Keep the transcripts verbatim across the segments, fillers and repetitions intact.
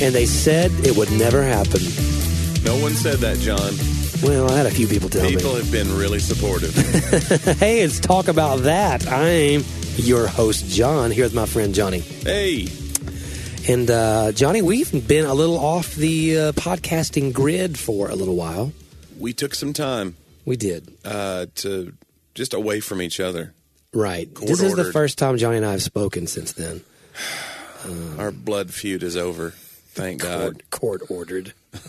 and they said it would never happen. No one said that, John. Well, I had a few people tell People me. have been really supportive. Hey, it's Talk About That. I'm your host, John, here with my friend Johnny. Hey. And, uh, Johnny, we've been a little off the uh, podcasting grid for a little while. We took some time. We did. Uh, to just away from each other. Right. Court this is the ordered. first time Johnny and I have spoken since then. Um, Our blood feud is over. Thank God. Court, court ordered.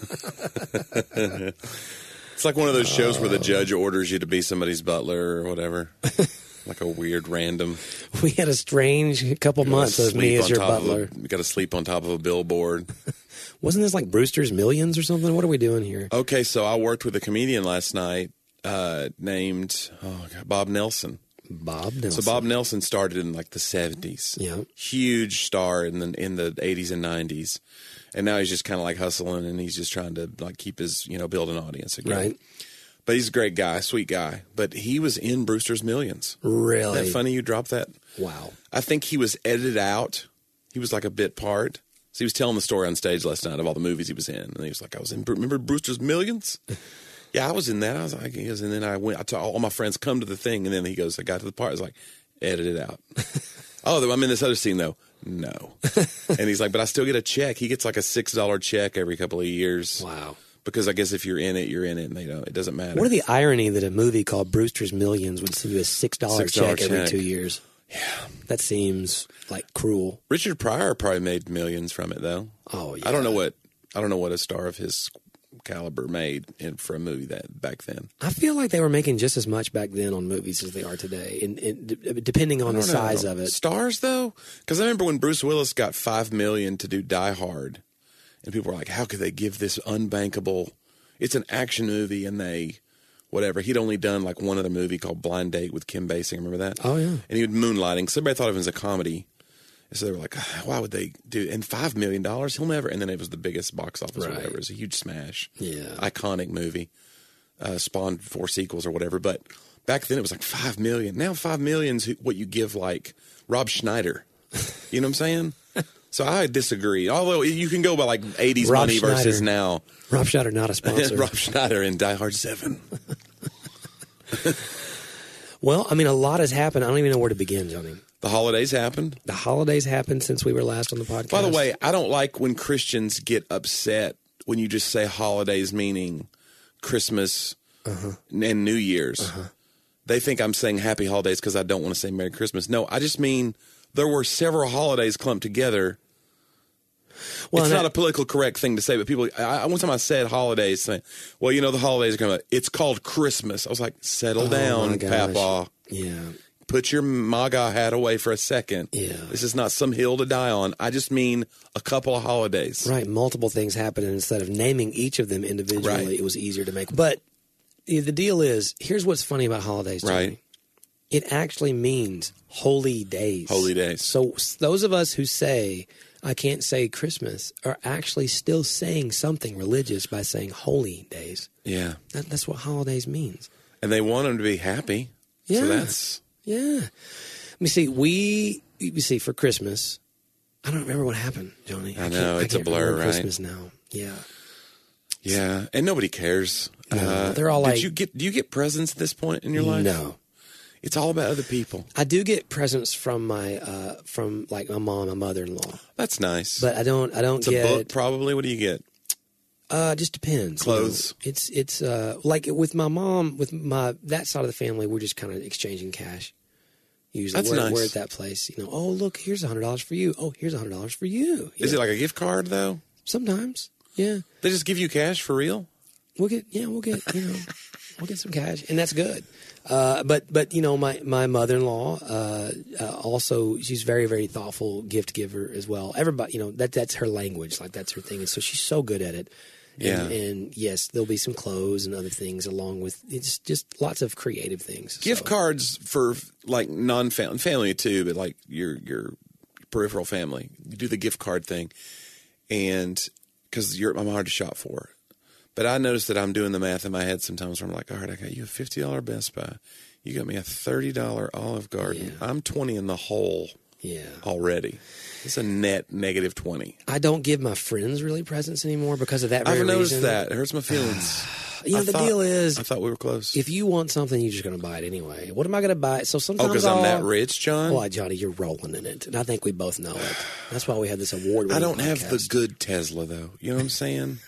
It's like one of those shows where the judge orders you to be somebody's butler or whatever. Like a weird random. We had a strange couple months as me as your butler. You got to sleep on top of a billboard. Wasn't this like Brewster's Millions or something? What are we doing here? Okay, so I worked with a comedian last night uh, named oh God, Bob Nelson. Bob Nelson. So Bob Nelson started in like the seventies. Yeah. Huge star in the in the eighties and nineties. And now he's just kind of like hustling, and he's just trying to like keep his, you know, build an audience again. Right. But he's a great guy, sweet guy. But he was in Brewster's Millions. Really? Isn't that funny you dropped that? Wow. I think he was edited out. He was like a bit part. So he was telling the story on stage last night of all the movies he was in. And he was like, I was in, remember Brewster's Millions? Yeah, I was in that. I was like, yes. And then I went, I told all my friends, come to the thing. And then he goes, I got to the part. I was like, edit it out. Oh, I'm in this other scene, though. No. And he's like, but I still get a check. He gets like a six dollar check every couple of years. Wow. Because I guess if you're in it, you're in it, and they don't. It doesn't matter. What are the irony that a movie called Brewster's Millions would send you a six dollar six dollar check every check. two years? Yeah. That seems like cruel. Richard Pryor probably made millions from it, though. Oh, yeah. I don't know what I don't know what a star of his caliber made in, for a movie that back then. I feel like they were making just as much back then on movies as they are today, in, in, d- depending on I the don't know. size of it. Stars, though? Because I remember when Bruce Willis got five million dollars to do Die Hard, and people were like, how could they give this unbankable... It's an action movie, and they... Whatever. He'd only done like one other movie called Blind Date with Kim Basinger. Remember that? Oh, yeah. And he was moonlighting. So everybody thought of him as a comedy. And so they were like, ah, why would they do... And five million dollars? He'll never... And then it was the biggest box office or Right. whatever. It was a huge smash. Yeah. Iconic movie. Uh, spawned four sequels or whatever. But back then it was like five million dollars. Now five million dollars is what you give like Rob Schneider. You know what I'm saying? So I disagree. Although you can go by like eighties Rob money Schneider. versus now. Rob Schneider, not a sponsor. Rob Schneider in Die Hard seven. Well, I mean, a lot has happened. I don't even know where to begin, Johnny. The holidays happened. The holidays happened since we were last on the podcast. By the way, I don't like when Christians get upset when you just say holidays meaning Christmas uh-huh. and New Year's. Uh-huh. They think I'm saying happy holidays because I don't want to say Merry Christmas. No, I just mean there were several holidays clumped together. Well, it's not I, a politically correct thing to say, but people, I, one time I said holidays, saying, well, you know, the holidays are coming. It's called Christmas. I was like, settle oh down, Papa. Yeah. Put your MAGA hat away for a second. Yeah. This is not some hill to die on. I just mean a couple of holidays. Right. Multiple things happened, and instead of naming each of them individually, Right. it was easier to make. But the deal is, here's what's funny about holidays, Johnny. Right. It actually means holy days. Holy days. So those of us who say, I can't say Christmas, are actually still saying something religious by saying holy days. Yeah. That, that's what holidays means. And they want them to be happy. Yeah. So that's... Yeah. Let me see. We, you see, for Christmas, I don't remember what happened, Johnny. I know. I It's a can't blur, remember right? Christmas now. Yeah. Yeah. And nobody cares. No, uh, they're all did like... you get, do you get presents at this point in your life? No. It's all about other people. I do get presents from my, uh, from like my mom, my mother-in-law. That's nice. But I don't, I don't it's get... a book, probably. What do you get? Uh, it just depends. you know. Clothes. It's, it's, uh, like with my mom, with my, that side of the family, we're just kind of exchanging cash. Usually That's we're, nice. we're at that place, you know, oh, look, here's a hundred dollars for you. Oh, here's a hundred dollars for you. you Is know? it like a gift card, though? Sometimes. Yeah. They just give you cash for real? We'll get, yeah, we'll get, you know, we'll get some cash, and that's good. Uh, but, but, you know, my, my mother-in-law, uh, uh, also, she's very, very thoughtful gift giver as well. Everybody, you know, that, that's her language. Like, that's her thing. And so she's so good at it. Yeah. And, and yes, there'll be some clothes and other things along with, it's just lots of creative things. Gift so. cards for like non-family, family too, but like your, your peripheral family. You do the gift card thing, and because you're, I'm hard to shop for. But I noticed that I'm doing the math in my head sometimes where I'm like, all right, I got you a fifty dollars Best Buy. You got me a thirty dollars Olive Garden. Yeah. I'm twenty in the hole. Yeah. already. It's a net negative twenty. I don't give my friends really presents anymore because of that very I've noticed reason. that. It hurts my feelings. You know, I the thought- deal is, I thought we were close. if you want something, you're just going to buy it anyway. What am I going to buy? So oh, sometimes because I'm I'll- that rich, John? Well, Johnny, you're rolling in it, and I think we both know it. That's why we had this award. I don't have the good Tesla, though. You know what I'm saying?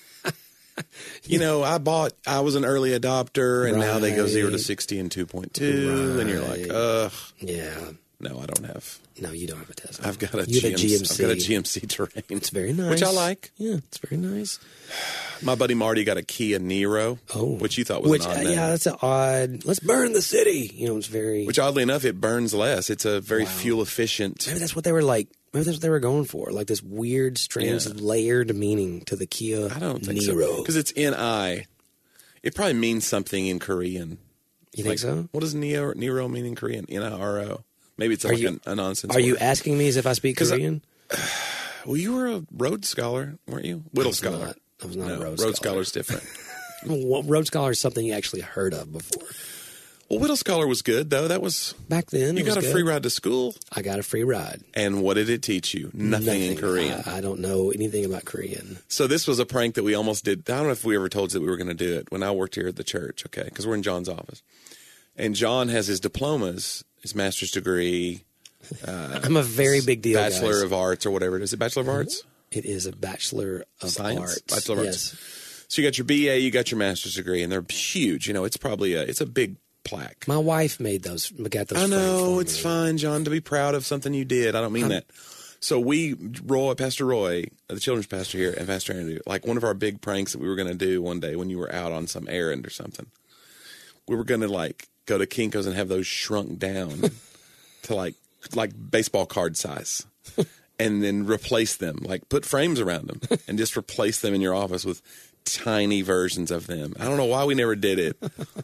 You know, I bought, I was an early adopter, and now they go zero to Right. sixty in two point two, and you're like, Right. ugh. Yeah. No, I don't have. No, you don't have a Tesla. I've got a you have a G M C. G M C. I've got a G M C Terrain. It's very nice. Which I like. Yeah, it's very nice. My buddy Marty got a Kia Niro, Oh. which you thought was Which, an odd uh, name. yeah, that's an odd. Let's burn the city. You know, it's very. Which, oddly enough, it burns less. It's a very Wow. fuel efficient. Maybe that's what they were like. Maybe that's what they were going for. Like this weird, strange, Yeah. layered meaning to the Kia I don't think so. Niro. Because it's N I. It probably means something in Korean. You think so? What does Neo, Nero mean in Korean? N I R O. Maybe it's Are like you- a, a nonsense Are you word. asking me as if I speak 'Cause I- Korean? Well, you were a Rhodes Scholar, weren't you? Whittle was Scholar. not. I was not no, a Rhodes Rhodes Scholar. Scholar's different. Well, Rhodes Scholar is something you actually heard of before. Well, Whittle Scholar was good, though. That was... Back then, You it was got a good. free ride to school. I got a free ride. And what did it teach you? Nothing, in Korean. I, I don't know anything about Korean. So this was a prank that we almost did. I don't know if we ever told you that we were going to do it when I worked here at the church, okay? Because we're in John's office. And John has his diplomas, his master's degree, I'm a very big deal, Bachelor guys. of Arts or whatever it is. Is it Bachelor of Arts? It is a Bachelor of Science? Arts. Bachelor of yes. Arts. So you got your B A, you got your master's degree, and they're huge. You know, it's probably a, it's a big plaque. My wife made those, got those I framed know, for it's me. fine, John, to be proud of something you did. I don't mean that. So we, Roy, Pastor Roy, the children's pastor here, and Pastor Andrew, like one of our big pranks that we were going to do one day when you were out on some errand or something, we were going to like go to Kinko's and have those shrunk down to like like baseball card size, and then replace them, like put frames around them, and just replace them in your office with tiny versions of them. I don't know why we never did it.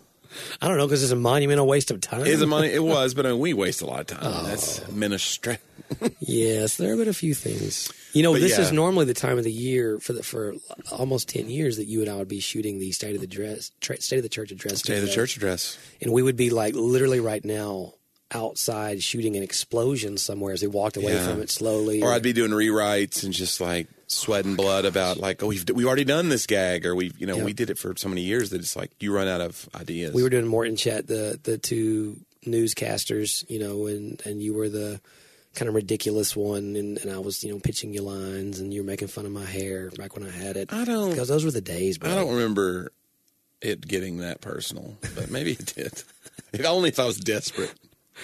I don't know, because it's a monumental waste of time. It's a money. It was, but I mean, we waste a lot of time. Oh. That's ministry. Yes, there have been a few things. You know, But this yeah. is normally the time of the year for the, for almost ten years that you and I would be shooting the State of the Dress, tra- State of the Church address. Day of the together. church address. And we would be like literally right now outside shooting an explosion somewhere as we walked away Yeah. from it slowly. Or I'd be doing rewrites and just like sweating blood about like, oh, we've we've already done this gag, or we you know Yeah. we did it for so many years that it's like you run out of ideas. We were doing Morton Chet, the the two newscasters, you know, and, and you were the kind of ridiculous one, and, and I was, you know, pitching you lines, and you were making fun of my hair back when I had it. I don't. Because those were the days, bro. I don't remember it getting that personal, but maybe it did. If only if I was desperate.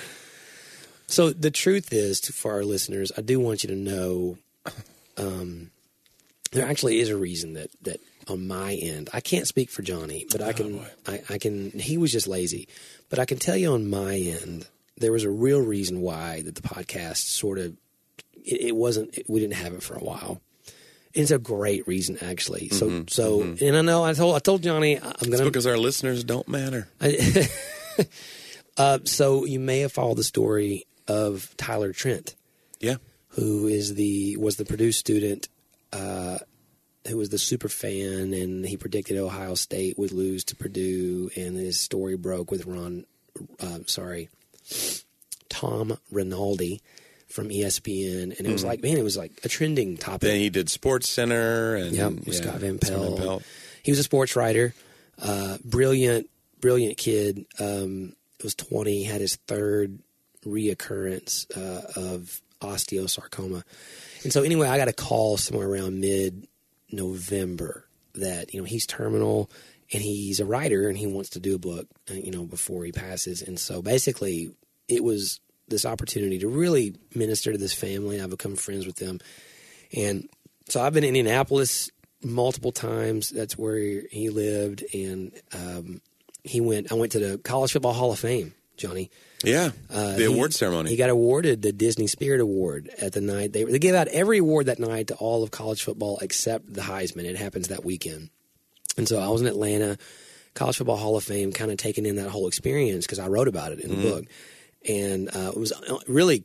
So the truth is, to, for our listeners, I do want you to know, um, there actually is a reason that, that on my end, I can't speak for Johnny, but I can, I, I can, he was just lazy, but I can tell you on my end, there was a real reason why that the podcast sort of, it, it wasn't, it, we didn't have it for a while. It's a great reason, actually. So, Mm-hmm, so, and I know I told, I told Johnny, I'm It's going to, because our listeners don't matter. I, uh, so you may have followed the story of Tyler Trent, Yeah. who is the was the Purdue student, uh, who was the super fan, and he predicted Ohio State would lose to Purdue, and his story broke with Ron, uh, sorry, Tom Rinaldi from E S P N, and it was like, man, it was like a trending topic. Then he did Sports Center and Yep, with Scott Van Scott Van Pelt. Pelt. He was a sports writer, uh, brilliant, brilliant kid. Um, was twenty, had his third reoccurrence uh, of osteosarcoma, and so anyway, I got a call somewhere around mid-November that you know he's terminal and he's a writer and he wants to do a book, uh, you know, before he passes. And so basically, it was this opportunity to really minister to this family. I've become friends with them, and so I've been in Indianapolis multiple times. That's where he lived, and um, he went. I went to the College Football Hall of Fame, Johnny. Yeah. Uh, the he- award ceremony. He got awarded the Disney Spirit Award at the night. They they gave out every award that night to all of college football except the Heisman. It happens that weekend, and so I was in Atlanta, College Football Hall of Fame, kind of taking in that whole experience because I wrote about it in the Mm-hmm. book, and uh, it was really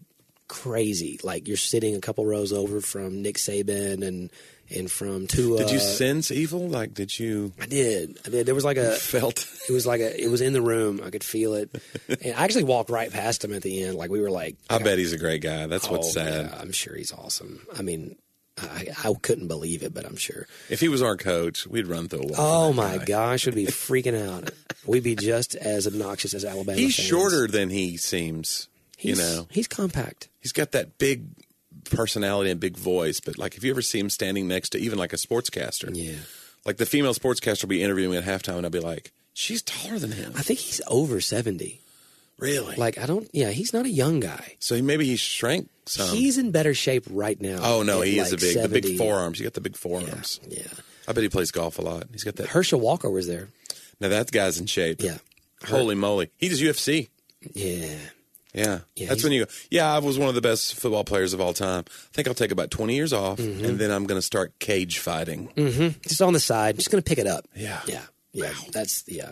crazy. Like you're sitting a couple rows over from Nick Saban and and from Tua. Did you sense evil? Like, did you? I did. I did. There was like a felt. It was like a. It was in the room. I could feel it. And I actually walked right past him at the end. Like we were like. I bet he's a great guy. That's oh, what's sad. Yeah, I'm sure he's awesome. I mean, I, I couldn't believe it, but I'm sure. If he was our coach, we'd run through a wall. Oh my guy. gosh, we'd be freaking out. We'd be just as obnoxious as Alabama. He's fans. shorter than he seems. He's, you know, he's compact. He's got that big personality and big voice. But like, if you ever see him standing next to even like a sportscaster, yeah, like the female sportscaster will be interviewing me at halftime, and I'll be like, she's taller than him. I think he's over seventy. Really? Like I don't. Yeah, he's not a young guy. So he, maybe he shrank some. He's in better shape right now. Oh no, he like is a big, seventy. the big forearms. You got the big forearms. Yeah, yeah. I bet he plays golf a lot. He's got that. Herschel Walker was there. Now that guy's in shape. Yeah. Holy moly, he does U F C. Yeah. Yeah, yeah that's when you go, yeah, I was one of the best football players of all time. I think I'll take about twenty years off, mm-hmm. and then I'm going to start cage fighting. Mm-hmm. Just on the side, just going to pick it up. Yeah. Yeah. Yeah. Wow. That's, yeah.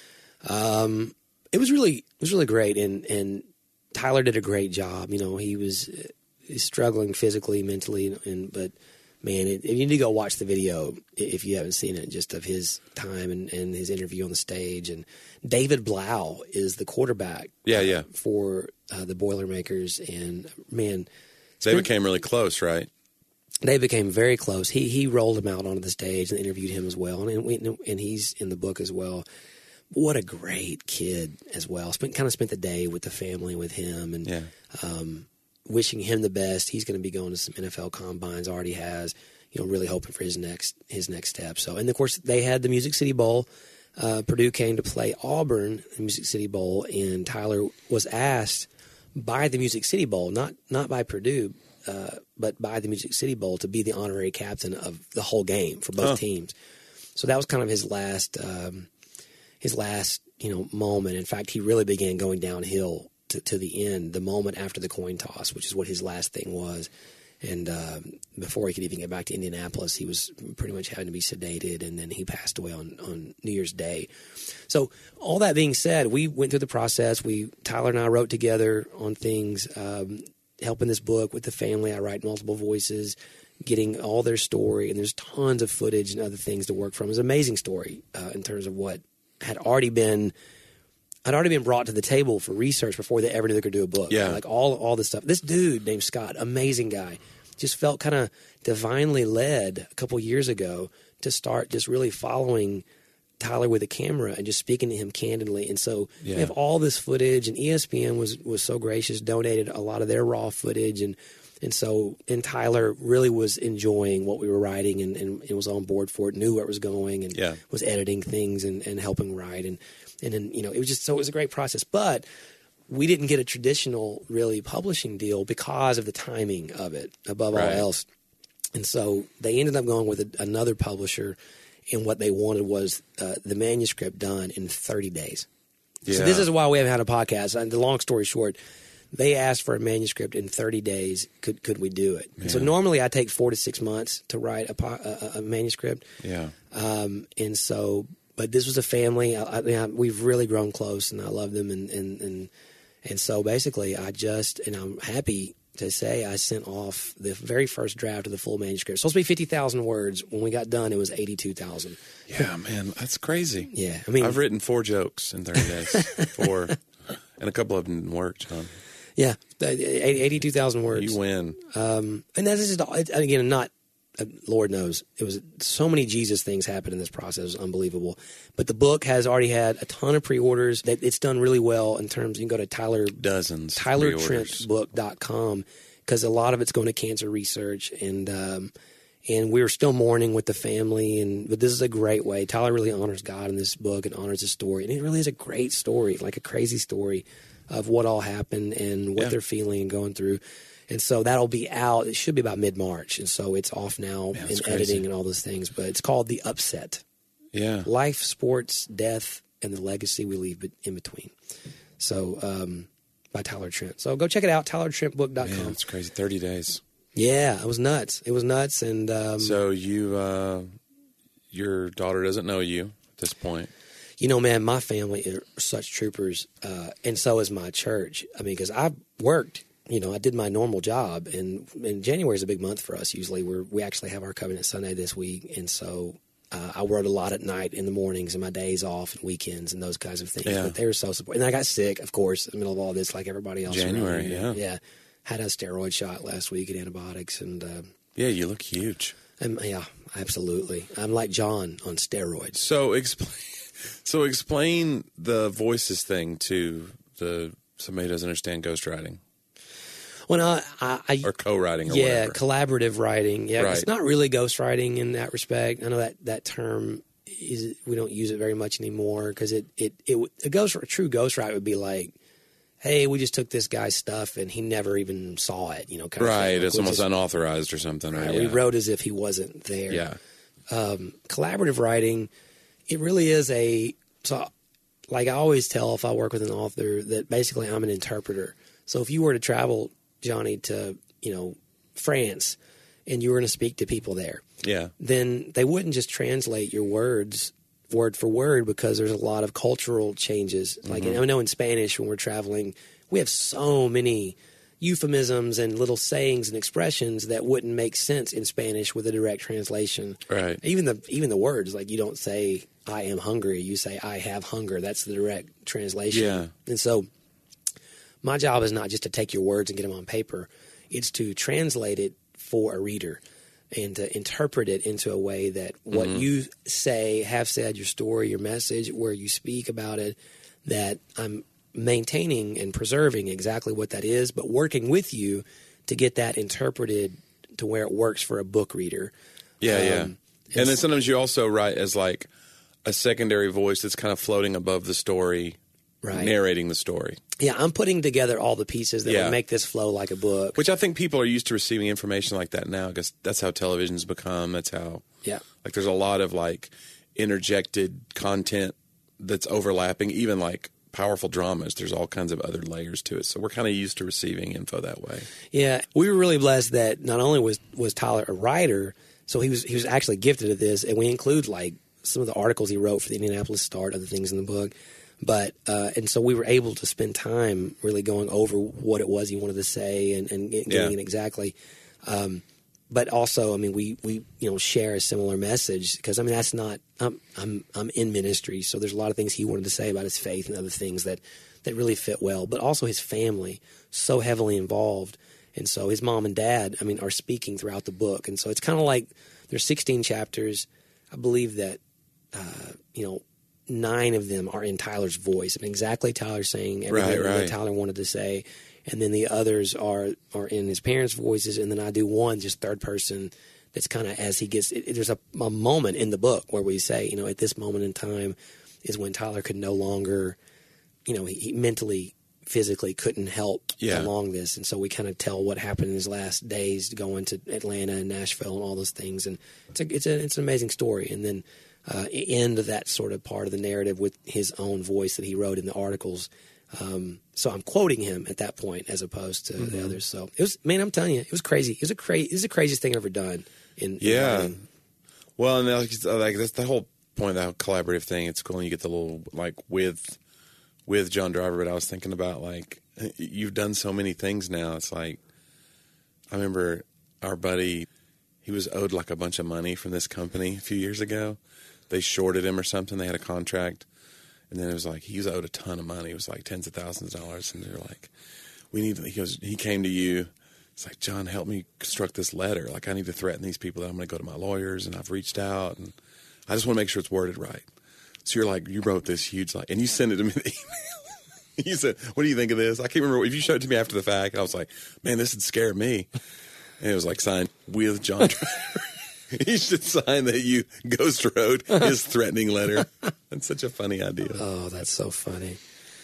Um, it was really, it was really great. And, and Tyler did a great job. You know, he was uh, struggling physically, mentally, and, but man, it, you need to go watch the video if you haven't seen it, just of his time and, and his interview on the stage. And David Blau is the quarterback. Yeah, uh, yeah. For uh, the Boilermakers, and man, they became really close, right? They became very close. He he rolled him out onto the stage and interviewed him as well, and we, and he's in the book as well. What a great kid as well. Spent kind of spent the day with the family with him, and yeah. um, wishing him the best. He's going to be going to some N F L combines. Already has, you know, really hoping for his next his next step. So, and of course, they had the Music City Bowl. Uh, Purdue came to play Auburn, the Music City Bowl, and Tyler was asked by the Music City Bowl, not not by Purdue, uh, but by the Music City Bowl, to be the honorary captain of the whole game for both oh. teams. So that was kind of his last um, his last you know moment. In fact, he really began going downhill to, to the end, the moment after the coin toss, which is what his last thing was. And um, before he could even get back to Indianapolis, he was pretty much having to be sedated, and then he passed away on, on New Year's Day. So all that being said, we went through the process. We Tyler and I wrote together on things, um, helping this book with the family. I write multiple voices, getting all their story, and there's tons of footage and other things to work from. It's an amazing story uh, in terms of what had already been had already been brought to the table for research before they ever knew they could do a book. Yeah. Like all all this stuff. This dude named Scott, amazing guy, just felt kind of divinely led a couple years ago to start just really following Tyler with a camera and just speaking to him candidly. And so yeah. we have all this footage, and E S P N was was so gracious, donated a lot of their raw footage, and and so and Tyler really was enjoying what we were writing, and, and, and was on board for it, knew where it was going, and yeah. was editing things and, and helping write, and and then you know it was just so it was a great process, but we didn't get a traditional really publishing deal because of the timing of it above right. all else. And so they ended up going with a, another publisher, and what they wanted was uh, the manuscript done in thirty days. Yeah. So this is why we haven't had a podcast. And the long story short, they asked for a manuscript in thirty days. Could could we do it? Yeah. So normally I take four to six months to write a, a, a manuscript. Yeah. Um, and so, but this was a family. I, I mean, we've really grown close, and I love them. And, and, and, and so basically I just, and I'm happy to say I sent off the very first draft of the full manuscript. It's supposed to be fifty thousand words. When we got done, it was eighty-two thousand. Yeah, man, that's crazy. Yeah. I mean, I've written four jokes in thirty days. Four. And a couple of them didn't work, John. Yeah. eighty-two thousand words. You win. Um, and that's just, all, again, not, uh, Lord knows, it was so many Jesus things happened in this process. It was unbelievable. But the book has already had a ton of pre-orders. That it's done really well in terms, you can go to Tyler, dozens, tyler trent book dot com, because a lot of it's going to cancer research, and um, and we're still mourning with the family. And but this is a great way. Tyler really honors God in this book and honors his story, and it really is a great story, like a crazy story of what all happened and what yeah. they're feeling and going through. And so that'll be out. It should be about mid-March. And so it's off now Man, in crazy. editing and all those things. But it's called The Upset. Yeah. Life, sports, death, and the legacy we leave in between. So um, by Tyler Trent. So go check it out, tyler trent book dot com. Man, it's crazy. thirty days. Yeah, it was nuts. It was nuts. And um, so you, uh, your daughter doesn't know you at this point. you know, man, my family are such troopers, uh, and so is my church. I mean, because I've worked you know, I did my normal job, and, and January is a big month for us. Usually, we we actually have our Covenant Sunday this week, and so uh, I wrote a lot at night, in the mornings, and my days off, and weekends, and those kinds of things. Yeah. But they were so supportive. And I got sick, of course, in the middle of all this, like everybody else. January, around. yeah, yeah. Had a steroid shot last week and antibiotics, and uh, yeah, you look huge. and, yeah, absolutely. I'm like John on steroids. So explain, so explain the voices thing to the somebody who doesn't understand ghostwriting. Well, no, I, I or co-writing or yeah, whatever. collaborative writing. Yeah, Right. It's not really ghostwriting in that respect. I know that that term is we don't use it very much anymore because it it it would- a ghost a true ghostwrite would be like, hey, we just took this guy's stuff and he never even saw it. You know, kind of Right, thing. Like, it's we almost just- unauthorized or something. Right, right, yeah. we wrote as if he wasn't there. Yeah, Um, collaborative writing, it really is a so. Like I always tell if I work with an author that basically I'm an interpreter. So if you were to travel, Johnny, to, you know, France and you were going to speak to people there, yeah, then they wouldn't just translate your words word for word because there's a lot of cultural changes. Like I know in Spanish when we're traveling, we have so many euphemisms and little sayings and expressions that wouldn't make sense in Spanish with a direct translation. right. Even the even the words, like you don't say I am hungry, you say I have hunger. That's the direct translation. Yeah. And so my job is not just to take your words and get them on paper. It's to translate it for a reader and to interpret it into a way that what you say, have said, your story, your message, where you speak about it, that I'm maintaining and preserving exactly what that is, but working with you to get that interpreted to where it works for a book reader. Yeah, Um, yeah. And then sometimes you also write as like a secondary voice that's kind of floating above the story, Right. narrating the story. Yeah, I'm putting together all the pieces that Yeah. would make this flow like a book. Which I think people are used to receiving information like that now because that's how television's become. That's how, Yeah. like, there's a lot of like interjected content that's overlapping, even like powerful dramas. There's all kinds of other layers to it. So we're kind of used to receiving info that way. Yeah, we were really blessed that not only was was Tyler a writer, so he was he was actually gifted at this, and we include like some of the articles he wrote for the Indianapolis Star, other things in the book. But uh, and so we were able to spend time really going over what it was he wanted to say and, and getting Yeah. it exactly. Um, but also, I mean, we, we you know share a similar message because I mean that's not I'm I'm I'm in ministry, so there's a lot of things he wanted to say about his faith and other things that that really fit well. But also his family so heavily involved, and so his mom and dad, I mean, are speaking throughout the book, and so it's kind of like there's sixteen chapters. I believe that uh, you know. Nine of them are in Tyler's voice. I mean, exactly Tyler saying everything Right, right. that Tyler wanted to say, and then the others are are in his parents' voices, and then I do one just third person. That's kind of as he gets. It, there's a, a moment in the book where we say, you know, at this moment in time is when Tyler could no longer, you know, he, he mentally, physically couldn't help Yeah. along this, and so we kind of tell what happened in his last days going to Atlanta and Nashville and all those things, and it's a, it's a, it's an amazing story, and then. Uh, end of that sort of part of the narrative with his own voice that he wrote in the articles. Um, so I'm quoting him at that point as opposed to Mm-hmm. the others. So it was, man, I'm telling you, it was crazy. It was a crazy, it was the craziest thing I've ever done. In, in Yeah. writing. Well, and like, like that's the whole point of that collaborative thing. It's cool when you get the little like with with John Driver. But I was thinking about like you've done so many things now. It's like I remember our buddy. He was owed like a bunch of money from this company a few years ago. They shorted him or something. They had a contract, and then it was like he was owed a ton of money. It was like tens of thousands of dollars, and they're like, "We need." He goes. He came to you. It's like, John, help me construct this letter. Like, I need to threaten these people that I'm going to go to my lawyers, and I've reached out, and I just want to make sure it's worded right. So you're like, you wrote this huge, like, and you sent it to me in the email. You said, what do you think of this? I can't remember. If you showed it to me after the fact, I was like, man, this would scare me. And it was like signed with John Driver. He should sign that you ghost wrote his threatening letter. That's such a funny idea. Oh, that's so funny.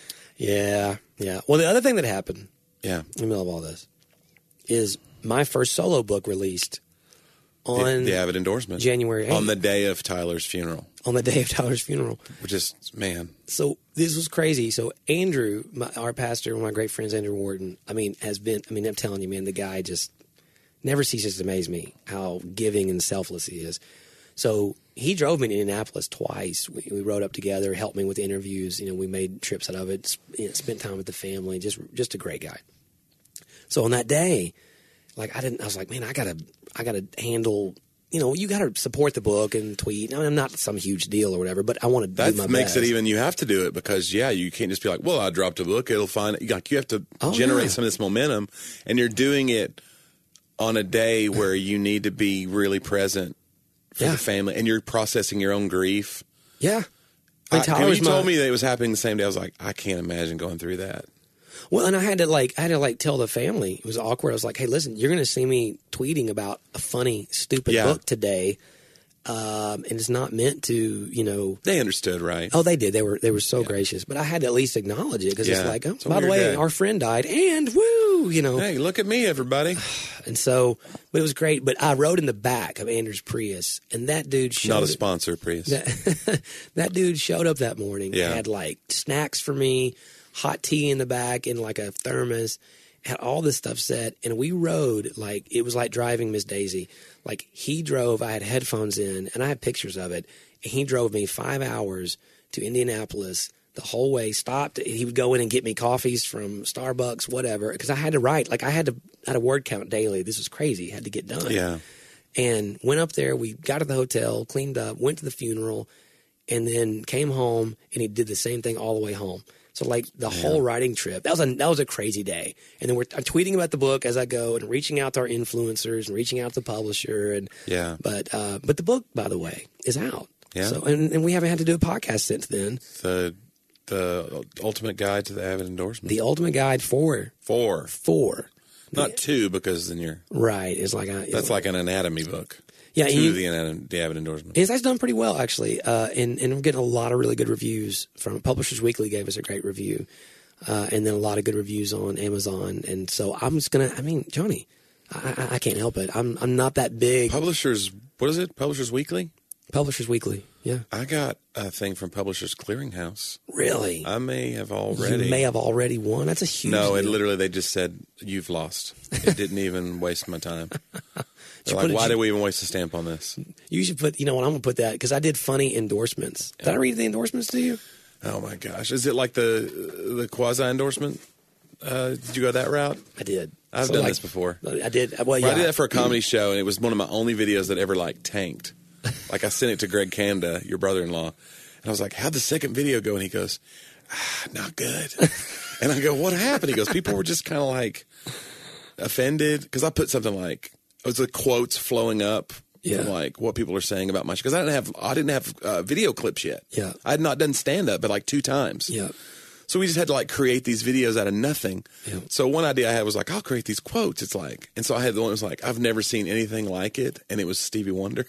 Yeah, yeah. Well, the other thing that happened Yeah. in the middle of all this is my first solo book released on The, the Avid endorsement. January eighth. On the day of Tyler's funeral. on the day of Tyler's funeral. Which is, man. So this was crazy. So Andrew, my, our pastor, one of my great friends, Andrew Wharton, I mean, has been, I mean, I'm telling you, man, the guy just never ceases to amaze me how giving and selfless he is. So he drove me to Indianapolis twice. We, we rode up together, helped me with the interviews. You know, we made trips out of it, you know, spent time with the family. Just, just a great guy. So on that day, like I didn't, I was like, man, I gotta, I gotta handle. You know, you got to support the book and tweet. I mean, I'm not some huge deal or whatever, but I want to do my best. That makes it even, you have to do it because, yeah, you can't just be like, well, I dropped a book, it'll find it. Like, you have to oh, generate yeah. some of this momentum, and you're doing it on a day where you need to be really present for yeah. the family, and you're processing your own grief. Yeah. I, when you my, told me that it was happening the same day, I was like, I can't imagine going through that. Well, and I had to like, I had to like tell the family. It was awkward. I was like, "Hey, listen, you're going to see me tweeting about a funny, stupid yeah. book today, um, and it's not meant to, you know." They understood, right? Oh, they did. They were they were so yeah. gracious. But I had to at least acknowledge it because yeah. it's like, oh, it's by the way, day. our friend died, and woo, you know. Hey, look at me, everybody. And so, but it was great. But I rode in the back of Andrew's Prius, and that dude showed not a sponsor, Prius. That, that dude showed up that morning. Yeah. Had like snacks for me. Hot tea in the back in like a thermos, had all this stuff set, and we rode like it was like driving Miss Daisy. Like he drove, I had headphones in, and I have pictures of it. And he drove me five hours to Indianapolis the whole way. Stopped. He would go in and get me coffees from Starbucks, whatever, because I had to write. Like I had to I had a word count daily. This was crazy. Had to get done. Yeah. And went up there. We got to the hotel, cleaned up, went to the funeral, and then came home. And he did the same thing all the way home. So like the yeah. whole writing trip, that was a that was a crazy day. And then we're I'm tweeting about the book as I go and reaching out to our influencers and reaching out to the publisher. And yeah, but uh, but the book, by the way, is out. Yeah, so and, and we haven't had to do a podcast since then. The the ultimate guide to the Avid endorsement. The ultimate guide for four four, not the, two because then you're right. It's like a, that's know, like an anatomy book. Yeah, to you, the, anatomy, the Avid endorsement. It's actually done pretty well, actually, uh, and and we're getting a lot of really good reviews from Publishers Weekly. Gave us a great review. Uh, and then a lot of good reviews on Amazon, and so I'm just gonna. I mean, Johnny, I, I, I can't help it. I'm I'm not that big. Publishers, what is it? Publishers Weekly. Publishers Weekly. Yeah. I got a thing from Publishers Clearinghouse. Really? I may have already. You may have already won. That's a huge. No, deal. it literally they just said you've lost. It didn't even waste my time. They're like, why you, did we even waste a stamp on this? You should put. You know what? I'm gonna put that because I did funny endorsements. Did yeah. I read the endorsements to you? Oh my gosh! Is it like the the quasi endorsement? Uh, did you go that route? I did. I've so done like, this before. I did. Well, yeah. I did that for a comedy show, and it was one of my only videos that ever like tanked. Like I sent it to Greg Canada, your brother-in-law, and I was like, "How'd the second video go?" And he goes, ah, "Not good." And I go, "What happened?" He goes, "People were just kind of like offended because I put something like it was the quotes flowing up." Yeah. From like what people are saying about my show because I didn't have I didn't have uh, video clips yet. Yeah, I had not done stand up, but like two times. Yeah, so we just had to like create these videos out of nothing. Yeah. So one idea I had was like I'll create these quotes. It's like, and so I had the one that was like I've never seen anything like it, and it was Stevie Wonder,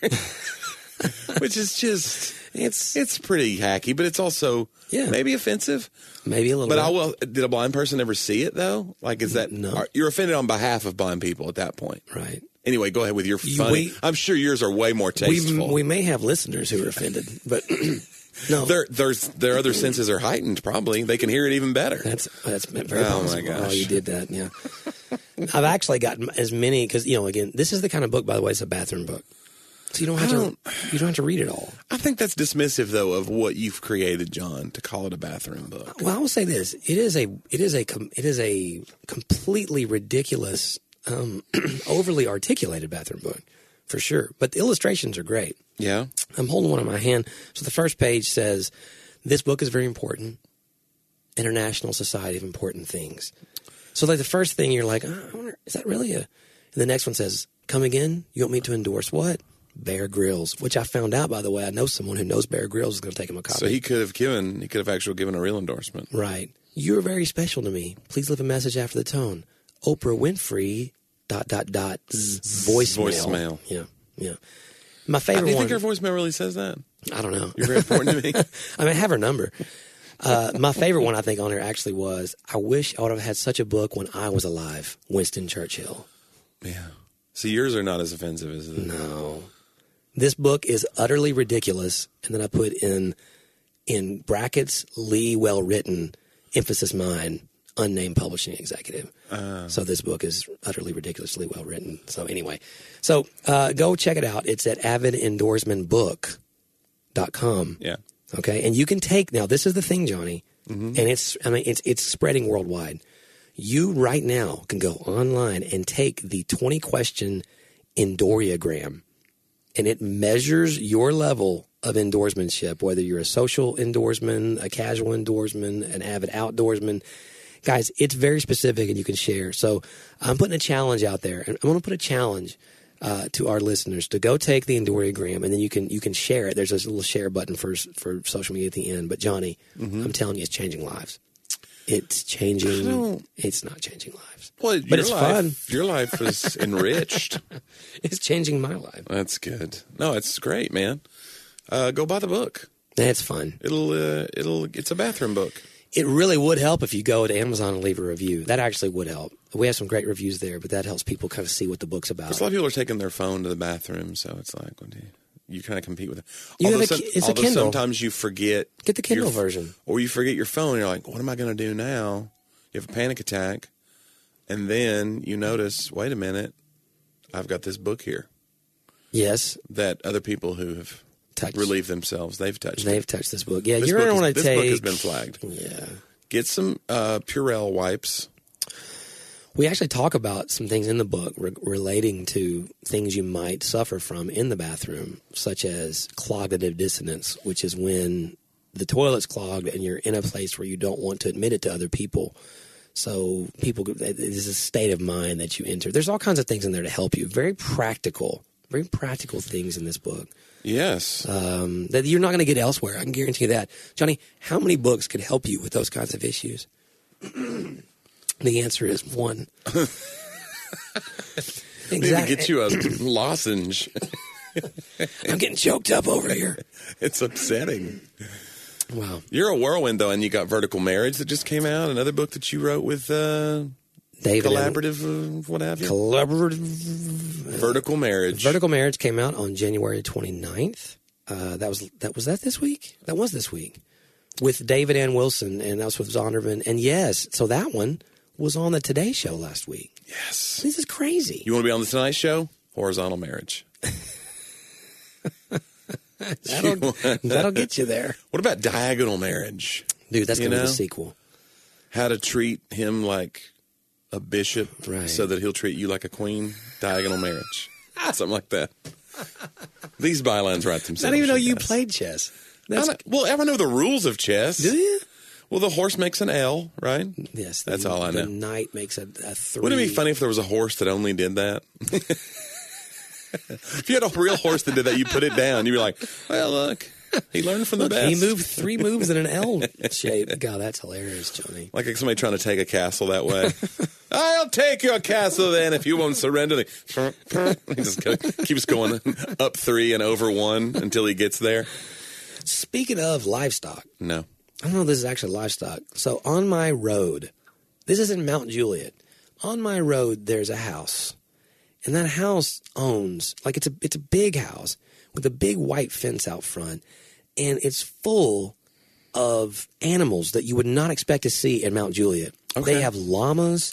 which is just it's it's pretty hacky, but it's also yeah maybe offensive, maybe a little. But bit. I will. Did a blind person ever see it though? Like, is that no? Are, you're offended on behalf of blind people at that point, right? Anyway, go ahead with your funny. We, I'm sure yours are way more tasteful. We, we may have listeners who are offended, but no, their there's their other senses are heightened. Probably they can hear it even better. That's that's very oh possible. my gosh! Oh, you did that, yeah. I've actually gotten as many because you know again this is the kind of book, by the way, it's a bathroom book, so you don't have don't, to you don't have to read it all. I think that's dismissive though of what you've created, John, to call it a bathroom book. Well, I will say this: it is a it is a it is a completely ridiculous. Um, overly articulated bathroom book, for sure. But the illustrations are great. Yeah. I'm holding one in my hand. So the first page says, this book is very important. International Society of Important Things. So like the first thing you're like, oh, I wonder, is that really a... And the next one says, come again? You want me to endorse what? Bear Grylls, which I found out, by the way. I know someone who knows Bear Grylls is going to take him a copy. So he could have given, he could have actually given a real endorsement. Right. You're very special to me. Please leave a message after the tone. Oprah Winfrey... dot dot dot voicemail. Voicemail. Yeah, yeah. My favorite Do you one. think her voicemail really says that? I don't know. You're very important to me. I mean, I have her number. Uh, my favorite one I think on here actually was, I wish I would have had such a book when I was alive, Winston Churchill. Yeah. So yours are not as offensive as the... No. This book is utterly ridiculous. And then I put in, in brackets, Lee well written, emphasis mine, unnamed publishing executive. Uh, so this book is utterly ridiculously well written. So anyway, so uh, go check it out. It's at avid endorsement book dot com. Yeah. Okay. And you can take, now this is the thing, Johnny, mm-hmm. and it's, I mean, it's, it's spreading worldwide. You right now can go online and take the twenty question Endoriogram, and it measures your level of endorsemanship, whether you're a social endorseman, a casual endorseman, an avid outdoorsman. Guys, it's very specific and you can share. So I'm putting a challenge out there. And I want to put a challenge uh, to our listeners to go take the Endoriogram, and then you can you can share it. There's a little share button for for social media at the end. But Johnny, mm-hmm. I'm telling you, it's changing lives. It's changing. It's not changing lives. Well, but it's life, fun. Your life is enriched. It's changing my life. That's good. No, it's great, man. Uh, go buy the book. That's fun. It'll uh, it'll it's a bathroom book. It really would help if you go to Amazon and leave a review. That actually would help. We have some great reviews there, but that helps people kind of see what the book's about. A lot of people are taking their phone to the bathroom, so it's like, what do you, you kind of compete with it. You although have a, some, it's a although Kindle. Sometimes you forget. Get the Kindle your, version. Or you forget your phone, and you're like, what am I going to do now? You have a panic attack, and then you notice, wait a minute, I've got this book here. Yes. That other people who have touched. relieved themselves, they've touched They've it. touched this book. Yeah, this you're going to want to this take... This book has been flagged. Yeah. Get some uh, Purell wipes. We actually talk about some things in the book re- relating to things you might suffer from in the bathroom, such as cognitive dissonance, which is when the toilet's clogged and you're in a place where you don't want to admit it to other people. So people, it is a state of mind that you enter. There's all kinds of things in there to help you. Very practical, very practical things in this book. Yes. Um, that you're not going to get elsewhere. I can guarantee you that. Johnny, how many books could help you with those kinds of issues? The answer is one. Exactly. Need to get you a lozenge. I'm getting choked up over here. It's upsetting. Wow. You're a whirlwind, though, and you got Vertical Marriage that just came out, another book that you wrote with uh, David Collaborative, uh, what have you? Collaborative. Vertical Marriage. Vertical Marriage came out on January twenty-ninth. Uh, that was that was that this week? That was this week. With David Ann Wilson, and that was with Zondervan. And yes, so that one was on the Today Show last week. Yes. This is crazy. You want to be on the Tonight Show? Horizontal Marriage. that'll, that'll get you there. What about Diagonal Marriage? Dude, that's going to be know? the sequel. How to treat him like a bishop right. so that he'll treat you like a queen. Diagonal Marriage. Something like that. These bylines write themselves. I don't even know you guys. played chess. Not, well, I know the rules of chess. Do you? Well, the horse makes an L, right? Yes. That's the, all I know. The knight makes a, a three. Wouldn't it be funny if there was a horse that only did that? If you had a real horse that did that, you put it down. You'd be like, well, look, he learned from the look, best. He moved three moves in an L shape. God, that's hilarious, Johnny. Like somebody trying to take a castle that way. I'll take your castle then if you won't surrender. He just keeps going up three and over one until he gets there. Speaking of livestock. No. I don't know if this is actually livestock. So on my road, this is in Mount Juliet. On my road, there's a house. And that house owns, like it's a it's a big house with a big white fence out front. And it's full of animals that you would not expect to see in Mount Juliet. Okay. They have llamas,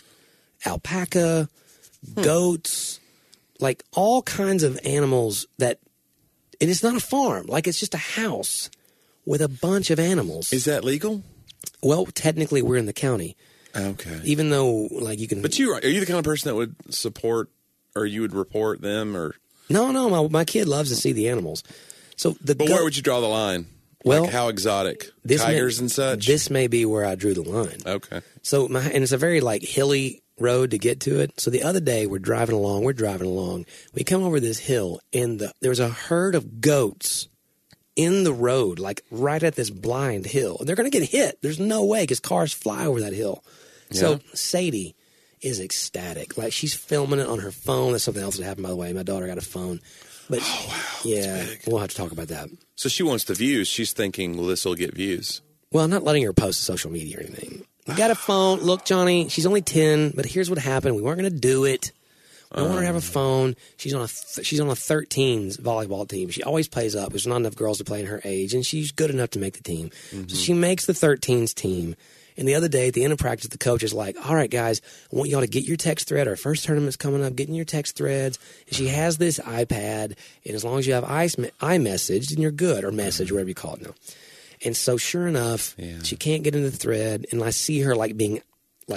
alpaca, hmm. goats, like all kinds of animals that, and it's not a farm. Like it's just a house with a bunch of animals. Is that legal? Well, technically we're in the county. Okay. Even though, like, you can... But you are you the kind of person that would support, or you would report them, or... No, no, my, my kid loves to see the animals. So the But go- where would you draw the line? Well, like how exotic? This Tigers may, and such? This may be where I drew the line. Okay. So my, and it's a very, like, hilly road to get to it. So the other day, we're driving along, we're driving along. We come over this hill, and the, there was a herd of goats in the road, like right at this blind hill. And they're going to get hit. There's no way, because cars fly over that hill. Yeah. So Sadie is ecstatic. Like, she's filming it on her phone. That's something else that happened, by the way. My daughter got a phone. But, oh, wow. Yeah, we'll have to talk about that. So she wants the views. She's thinking, well, this will get views. Well, I'm not letting her post to social media or anything. We got a phone. Look, Johnny, she's only ten, but here's what happened. We weren't going to do it. I don't want her to have a phone. She's on a th- she's on a thirteens volleyball team. She always plays up. There's not enough girls to play in her age, and she's good enough to make the team. Mm-hmm. So she makes the thirteens team. And the other day at the end of practice, the coach is like, all right, guys, I want y'all to get your text thread. Our first tournament's coming up. Getting your text threads. And she has this iPad, and as long as you have iMessage, then you're good, or message, whatever you call it now. And so sure enough, yeah. she can't get into the thread, and I see her like being like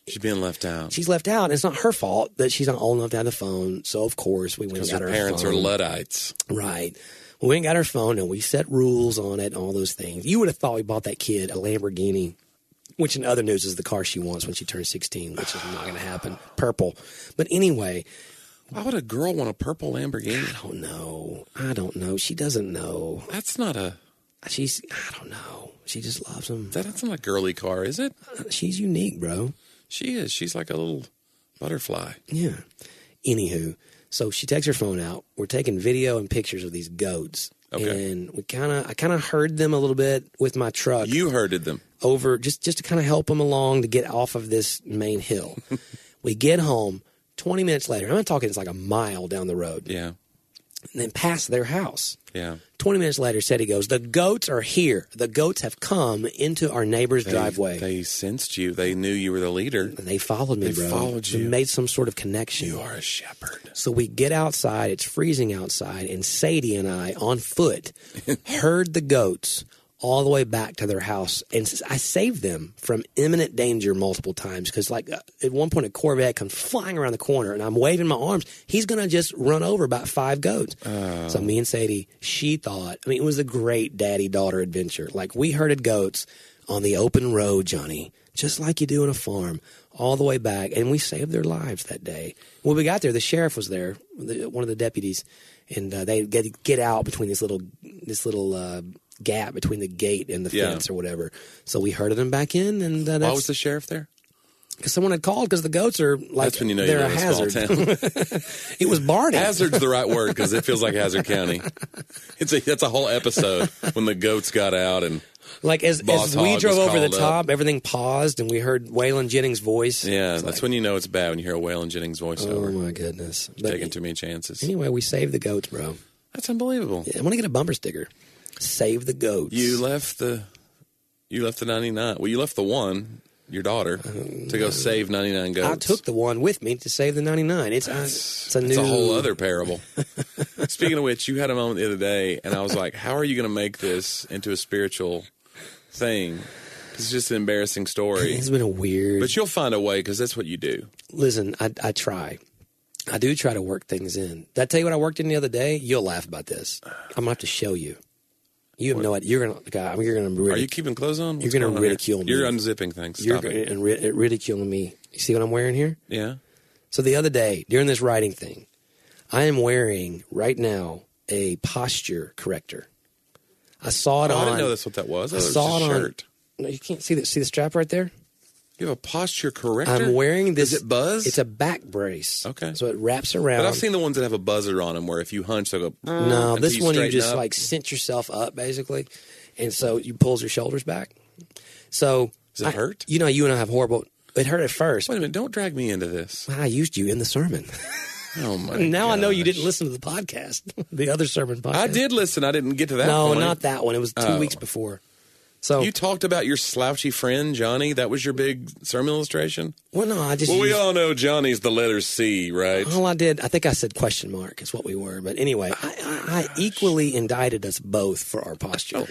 She's being left out. She's left out, and it's not her fault that she's not old enough to have the phone. So, of course, we went and got her her parents phone. are Luddites. Right. We went and got her phone, and we set rules on it and all those things. You would have thought we bought that kid a Lamborghini, which in other news is the car she wants when she turns sixteen, which is not going to happen. Purple. But anyway. Why would a girl want a purple Lamborghini? I don't know. I don't know. She doesn't know. That's not a... She's, I don't know. She just loves them. That, that's not a girly car, is it? She's unique, bro. She is. She's like a little butterfly. Yeah. Anywho, so she takes her phone out. We're taking video and pictures of these goats. Okay. And we kind of, I kind of heard them a little bit with my truck. You herded them. Over, just, just to kind of help them along to get off of this main hill. We get home twenty minutes later. I'm not talking, it's like a mile down the road. Yeah. And then past their house. Yeah. twenty minutes later, said he goes, the goats are here. The goats have come into our neighbor's They, driveway. They sensed you. They knew you were the leader. They followed me, They bro. followed you. They made some sort of connection. You are a shepherd. So we get outside. It's freezing outside. And Sadie and I, on foot, herd the goats all the way back to their house. And I saved them from imminent danger multiple times because, like, uh, at one point, a Corvette comes flying around the corner, and I'm waving my arms. He's going to just run over about five goats. Oh. So me and Sadie, she thought, I mean, it was a great daddy-daughter adventure. Like, we herded goats on the open road, Johnny, just like you do on a farm, all the way back. And we saved their lives that day. When we got there, the sheriff was there, the, one of the deputies, and uh, they get get out between this little this little uh, gap between the gate and the Yeah. fence or whatever. So we herded them back in, and uh, that's Why was the sheriff there? because someone had called because the goats are like That's when you know they're you're a in a hazard. small town. It was Barney. Hazard's the right word because it feels like Hazard County. It's a that's a whole episode when the goats got out and Like as, Boss as we Hog drove was over the called top, up. everything paused, and we heard Waylon Jennings' voice. yeah, It's that's like, when you know it's bad when you hear a Waylon Jennings oh voiceover. my goodness! But Taking too many chances. anyway, we saved the goats, bro. That's unbelievable. Yeah, I want to get a bumper sticker. Save the goats. You left the you left the ninety-nine. Well, you left the one, your daughter, to go save ninety-nine goats. I took the one with me to save the ninety-nine. It's, uh, it's a It's new a whole other parable. Speaking of which, you had a moment the other day, and I was like, how are you going to make this into a spiritual thing? It's just an embarrassing story. It's been a weird. But you'll find a way because that's what you do. Listen, I, I try. I do try to work things in. Did I tell you what I worked in the other day? You'll laugh about this. I'm gonna have to show you. You have What? no idea. You're gonna. God, you're gonna. Ridic- Are you keeping clothes on? You're What's gonna going on here? ridicule me. You're unzipping things. You're Stop it. gonna ri- ridiculing me. You see what I'm wearing here? Yeah. So the other day during this writing thing, I am wearing right now a posture corrector. I saw it Oh, on. I didn't know that's what that was. I I thought it was saw just it a on. shirt. No, you can't see the see the strap right there. You have a posture corrector? I'm wearing this. Does it buzz? It's a back brace. Okay. So it wraps around. But I've seen the ones that have a buzzer on them where if you hunch, they'll go. No, until this one you straighten just up. like cinch yourself up basically, and so you pulls your shoulders back. So Does it I- hurt? You know, you and I have horrible. It hurt at first. Wait a minute! Don't drag me into this. I used you in the sermon. Oh my! now I know you gosh. didn't listen to the podcast, the other sermon podcast. I did listen. I didn't get to that. No, point. not that one. It was two Oh. weeks before. So You talked about your slouchy friend Johnny. That was your big sermon illustration. well, no, I just Well, we used- all know Johnny's the letter C, right? all I did. I think I said question mark is what we were. But anyway, I, I, I equally indicted us both for our posture.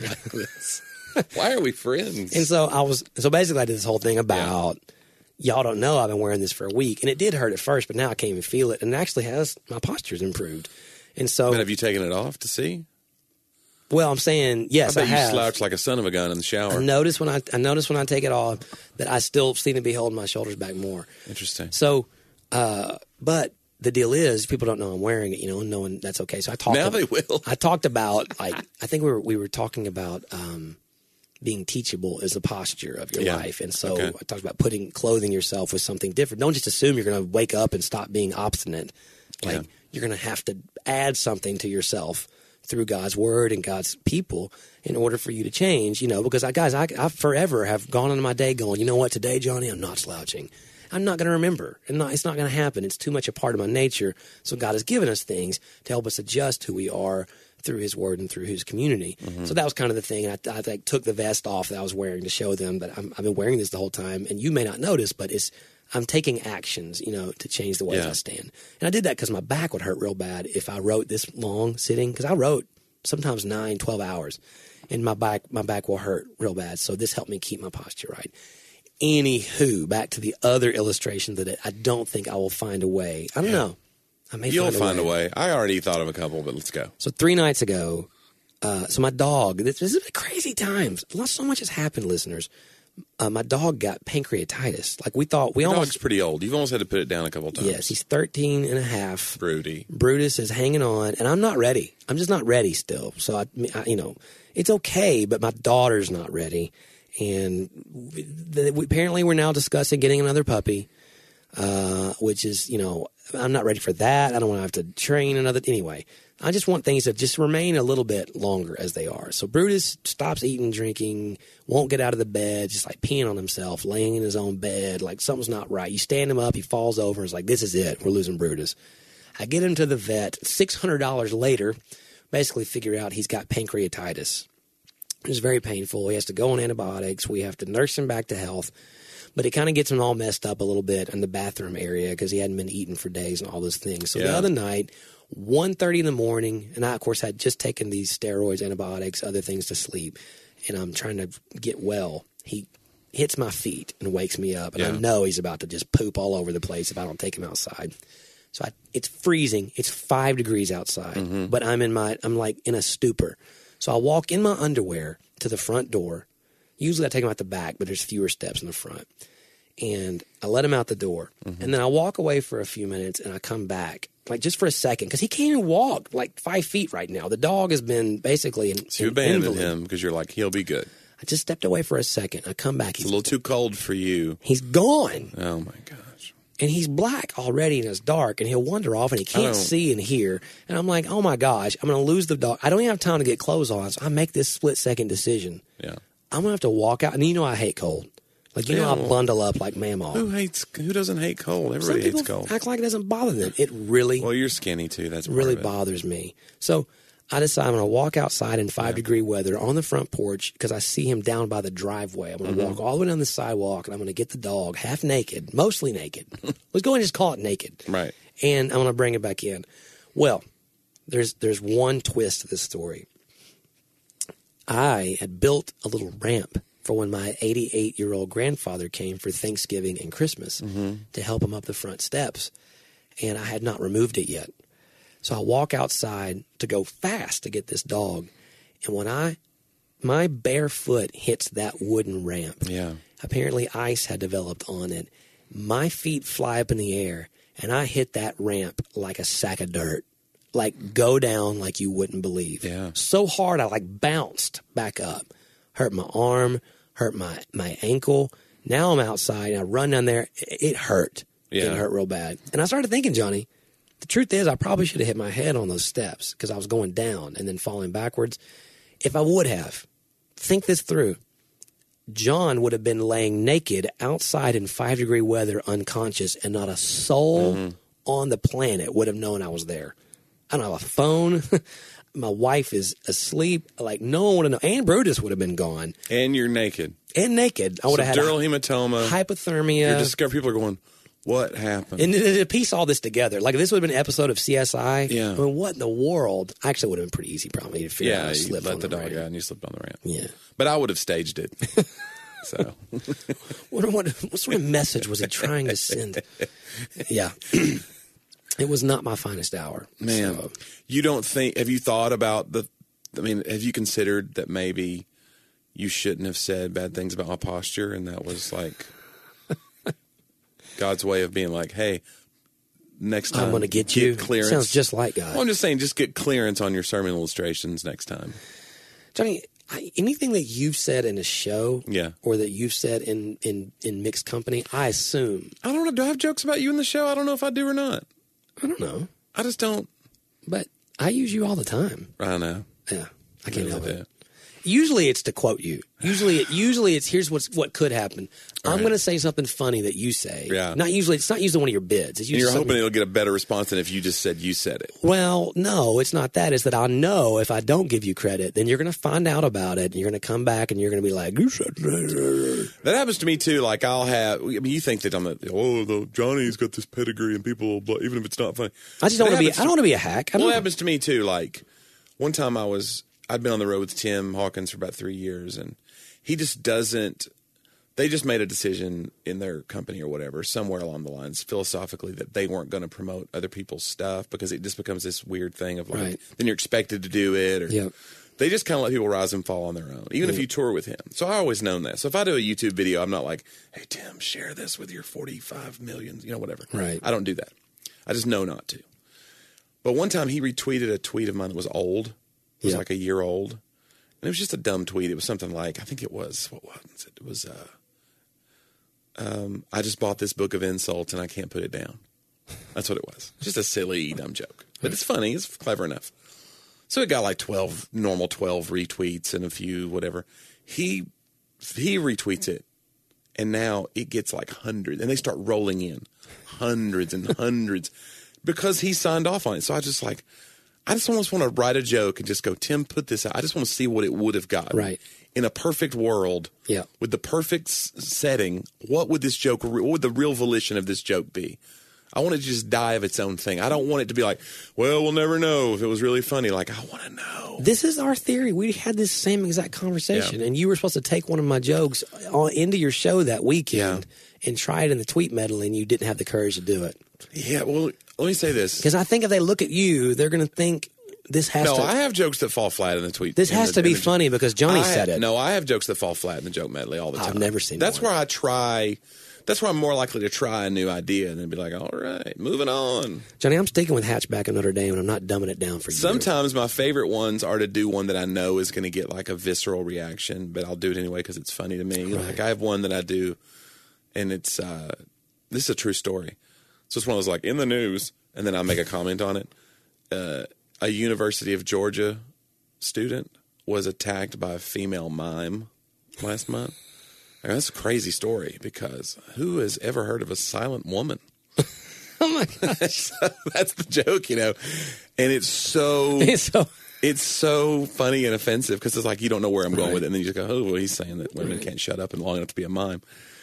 Why are we friends? And so I was, so basically I did this whole thing about, y'all don't know I've been wearing this for a week. And it did hurt at first, but now I can't even feel it. And it actually has, my posture's improved. And so, But have you taken it off to see? well, I'm saying, I yes, I, bet you have. slouch like a son of a gun in the I shower. notice when I, I notice when I take it off that I still seem to be holding my shoulders back more. Interesting. So, uh, but the deal is people don't know I'm wearing it, you know, and knowing that's okay. So I talked, Now ab- they will. I talked about, like, I think we were, we were talking about, um, being teachable is a posture of your Yeah. life. And so Okay. I talked about putting, clothing yourself with something different. Don't just assume you're going to wake up and stop being obstinate. Like Yeah. you're going to have to add something to yourself through God's word and God's people in order for you to change, you know, because I, guys, I, I forever have gone into my day going, you know what, today, Johnny, I'm not slouching. I'm not going to remember. And not, it's not going to happen. It's too much a part of my nature. So God has given us things to help us adjust who we are through his word and through his community. Mm-hmm. So that was kind of the thing. And I, I like, took the vest off that I was wearing to show them that I'm, I've been wearing this the whole time. And you may not notice, but it's I'm taking actions, you know, to change the ways Yeah. I stand. And I did that because my back would hurt real bad if I wrote this long sitting. Because I wrote sometimes nine, twelve hours. And my back, my back will hurt real bad. So this helped me keep my posture right. Anywho, back to the other illustration that I don't think I will find a way. I don't yeah. know. I may You'll find a find way. a way. I already thought of a couple, but let's go. So three nights ago, uh, so my dog, this, this is crazy times. So much has happened, listeners. Uh, my dog got pancreatitis. Like we thought, we Your almost. dog's pretty old. You've almost had to put it down a couple times. Yes, he's thirteen and a half. Broody. Brutus is hanging on, and I'm not ready. I'm just not ready still. So, I, I you know, it's okay, but my daughter's not ready. And we, we, apparently we're now discussing getting another puppy, uh, which is, you know, I'm not ready for that. I don't want to have to train another. Anyway, I just want things to just remain a little bit longer as they are. So Brutus stops eating, drinking, won't get out of the bed, just like peeing on himself, laying in his own bed, like something's not right. You stand him up, he falls over, and it's like, this is it. We're losing Brutus. I get him to the vet. six hundred dollars later, basically figure out he's got pancreatitis. It's very painful. He has to go on antibiotics. We have to nurse him back to health. But it kind of gets him all messed up a little bit in the bathroom area because he hadn't been eating for days and all those things. So yeah. the other night, one thirty in the morning, and I, of course, had just taken these steroids, antibiotics, other things to sleep, and I'm trying to get well. He hits my feet and wakes me up, and yeah. I know he's about to just poop all over the place if I don't take him outside. So I, it's freezing. It's five degrees outside, mm-hmm. but I'm in my, I'm like in a stupor. So I walk in my underwear to the front door. Usually I take him out the back, but there's fewer steps in the front. And I let him out the door. Mm-hmm. And then I walk away for a few minutes, and I come back, like just for a second, because he can't even walk like five feet right now. The dog has been basically an, so you an abandoned invalid. him because you're like, he'll be good. I just stepped away for a second. I come back. It's a little too cold for you. He's gone. Oh, my gosh. And he's black already, and it's dark, and he'll wander off, and he can't see and hear. And I'm like, oh, my gosh, I'm going to lose the dog. I don't even have time to get clothes on, so I make this split-second decision. Yeah. I'm going to have to walk out. And you know I hate cold. Like, you yeah, know, I well, bundle up like Mamaw. Who hates? Who doesn't hate cold? Everybody Some hates cold. Act like it doesn't bother them. It really, well, you're skinny too. That's really part of it. bothers me. So I decide I'm going to walk outside in five yeah. degree weather on the front porch because I see him down by the driveway. I'm going to mm-hmm. walk all the way down the sidewalk, and I'm going to get the dog half naked, mostly naked. Let's go and just call it naked. Right. And I'm going to bring it back in. Well, there's there's one twist to this story. I had built a little ramp for when my eighty-eight-year-old grandfather came for Thanksgiving and Christmas mm-hmm. to help him up the front steps. And I had not removed it yet. So I walk outside to go fast to get this dog. And when I, my bare foot hits that wooden ramp, yeah. apparently ice had developed on it. My feet fly up in the air, and I hit that ramp like a sack of dirt. Like, go down like you wouldn't believe. Yeah. So hard, I like bounced back up. Hurt my arm, hurt my, my ankle. Now I'm outside, and I run down there. It, it hurt. Yeah. It hurt real bad. And I started thinking, Johnny, the truth is I probably should have hit my head on those steps because I was going down and then falling backwards. If I would have, think this through. John would have been laying naked outside in five-degree weather unconscious, and not a soul mm-hmm. on the planet would have known I was there. I don't have a phone. My wife is asleep. Like, no one would have known. And Brutus would have been gone. And you're naked. And naked. I would have had subdural hematoma. Hypothermia. You're discovered. People are going, what happened? And to piece all this together, like if this would have been an episode of C S I, yeah. I mean, what in the world? Actually, would have been pretty easy probably to figure yeah, out how to slip let on the the dog ramp. out and you slipped on the ramp. Yeah. But I would have staged it. So, what, what, what sort of message was he trying to send? Yeah. It was not my finest hour. Man, so. You don't think, have you thought about the, I mean, have you considered that maybe you shouldn't have said bad things about my posture, and that was like God's way of being like, hey, next time I'm going to get you. Clearance. Sounds just like God. Well, I'm just saying, just get clearance on your sermon illustrations next time. Johnny, I, anything that you've said in a show, yeah. or that you've said in, in, in mixed company, I assume. I don't know. Do I have jokes about you in the show? I don't know if I do or not. I don't know. I just don't. But I use you all the time. I know. Yeah, I can't help it. it. Usually it's to quote you. Usually, it, usually it's here's what's what could happen. All I'm right. going to say something funny that you say. Yeah. Not usually. It's not usually one of your bids. It's and you're something... hoping it'll get a better response than if you just said you said it. Well, no, it's not that. It's that I know if I don't give you credit, then you're going to find out about it, and you're going to come back, and you're going to be like, you said that. That happens to me too. Like I'll have. I mean, you think that I'm the oh, the Johnny's got this pedigree, and people will, even if it's not funny. I just don't want to be. I don't want to be a hack. I well, don't it happens to me too. Like one time I was. I'd been on the road with Tim Hawkins for about three years, and he just doesn't they just made a decision in their company or whatever, somewhere along the lines, philosophically, that they weren't going to promote other people's stuff because it just becomes this weird thing of like, Right. then you're expected to do it. Or Yep. They just kind of let people rise and fall on their own, even Yep. if you tour with him. So I always known that. So if I do a YouTube video, I'm not like, hey, Tim, share this with your forty-five million, you know, whatever. Right. I don't do that. I just know not to. But one time he retweeted a tweet of mine that was old. It was Yep. like a year old. And it was just a dumb tweet. It was something like, I think it was, what was it? It was, uh, um, I just bought this book of insults and I can't put it down. That's what it was. Just a silly, dumb joke. But it's funny. It's clever enough. So it got like twelve, normal twelve retweets and a few whatever. He he retweets it, and now it gets like hundreds. And they start rolling in. Hundreds and hundreds. Because he signed off on it. So I just like, I just almost want to write a joke and just go, Tim, put this out. I just want to see what it would have gotten. Right. In a perfect world, Yeah. with the perfect s- setting, what would this joke, what would the real volition of this joke be? I want it to just die of its own thing. I don't want it to be like, well, we'll never know if it was really funny. Like, I want to know. This is our theory. We had this same exact conversation, Yeah. and you were supposed to take one of my jokes on, into your show that weekend and try it in the tweet medley, and you didn't have the courage to do it. Yeah, well, let me say this. Because I think if they look at you, they're going to think this has No, to. I have jokes that fall flat in the tweet. This in has the- to be in the- funny because Johnny I said have- it. No, I have jokes that fall flat in the joke medley all the time. I've never seen That's one. where I try. That's where I'm more likely to try a new idea and then be like, all right, moving on. Johnny, I'm sticking with Hatchback of Notre Dame, and I'm not dumbing it down for you. Sometimes my favorite ones are to do one that I know is going to get like a visceral reaction, but I'll do it anyway because it's funny to me. Right. Like I have one that I do, and it's uh, this is a true story. So it's one of those like in the news, and then I make a comment on it. Uh, a University of Georgia student was attacked by a female mime last month. I mean, that's a crazy story because who has ever heard of a silent woman? Oh my gosh! That's the joke, you know, and it's so. so It's so funny and offensive because it's like you don't know where I'm going Right. with it, and then you just go, "Oh, well, he's saying that women can't shut up and long enough to be a mime."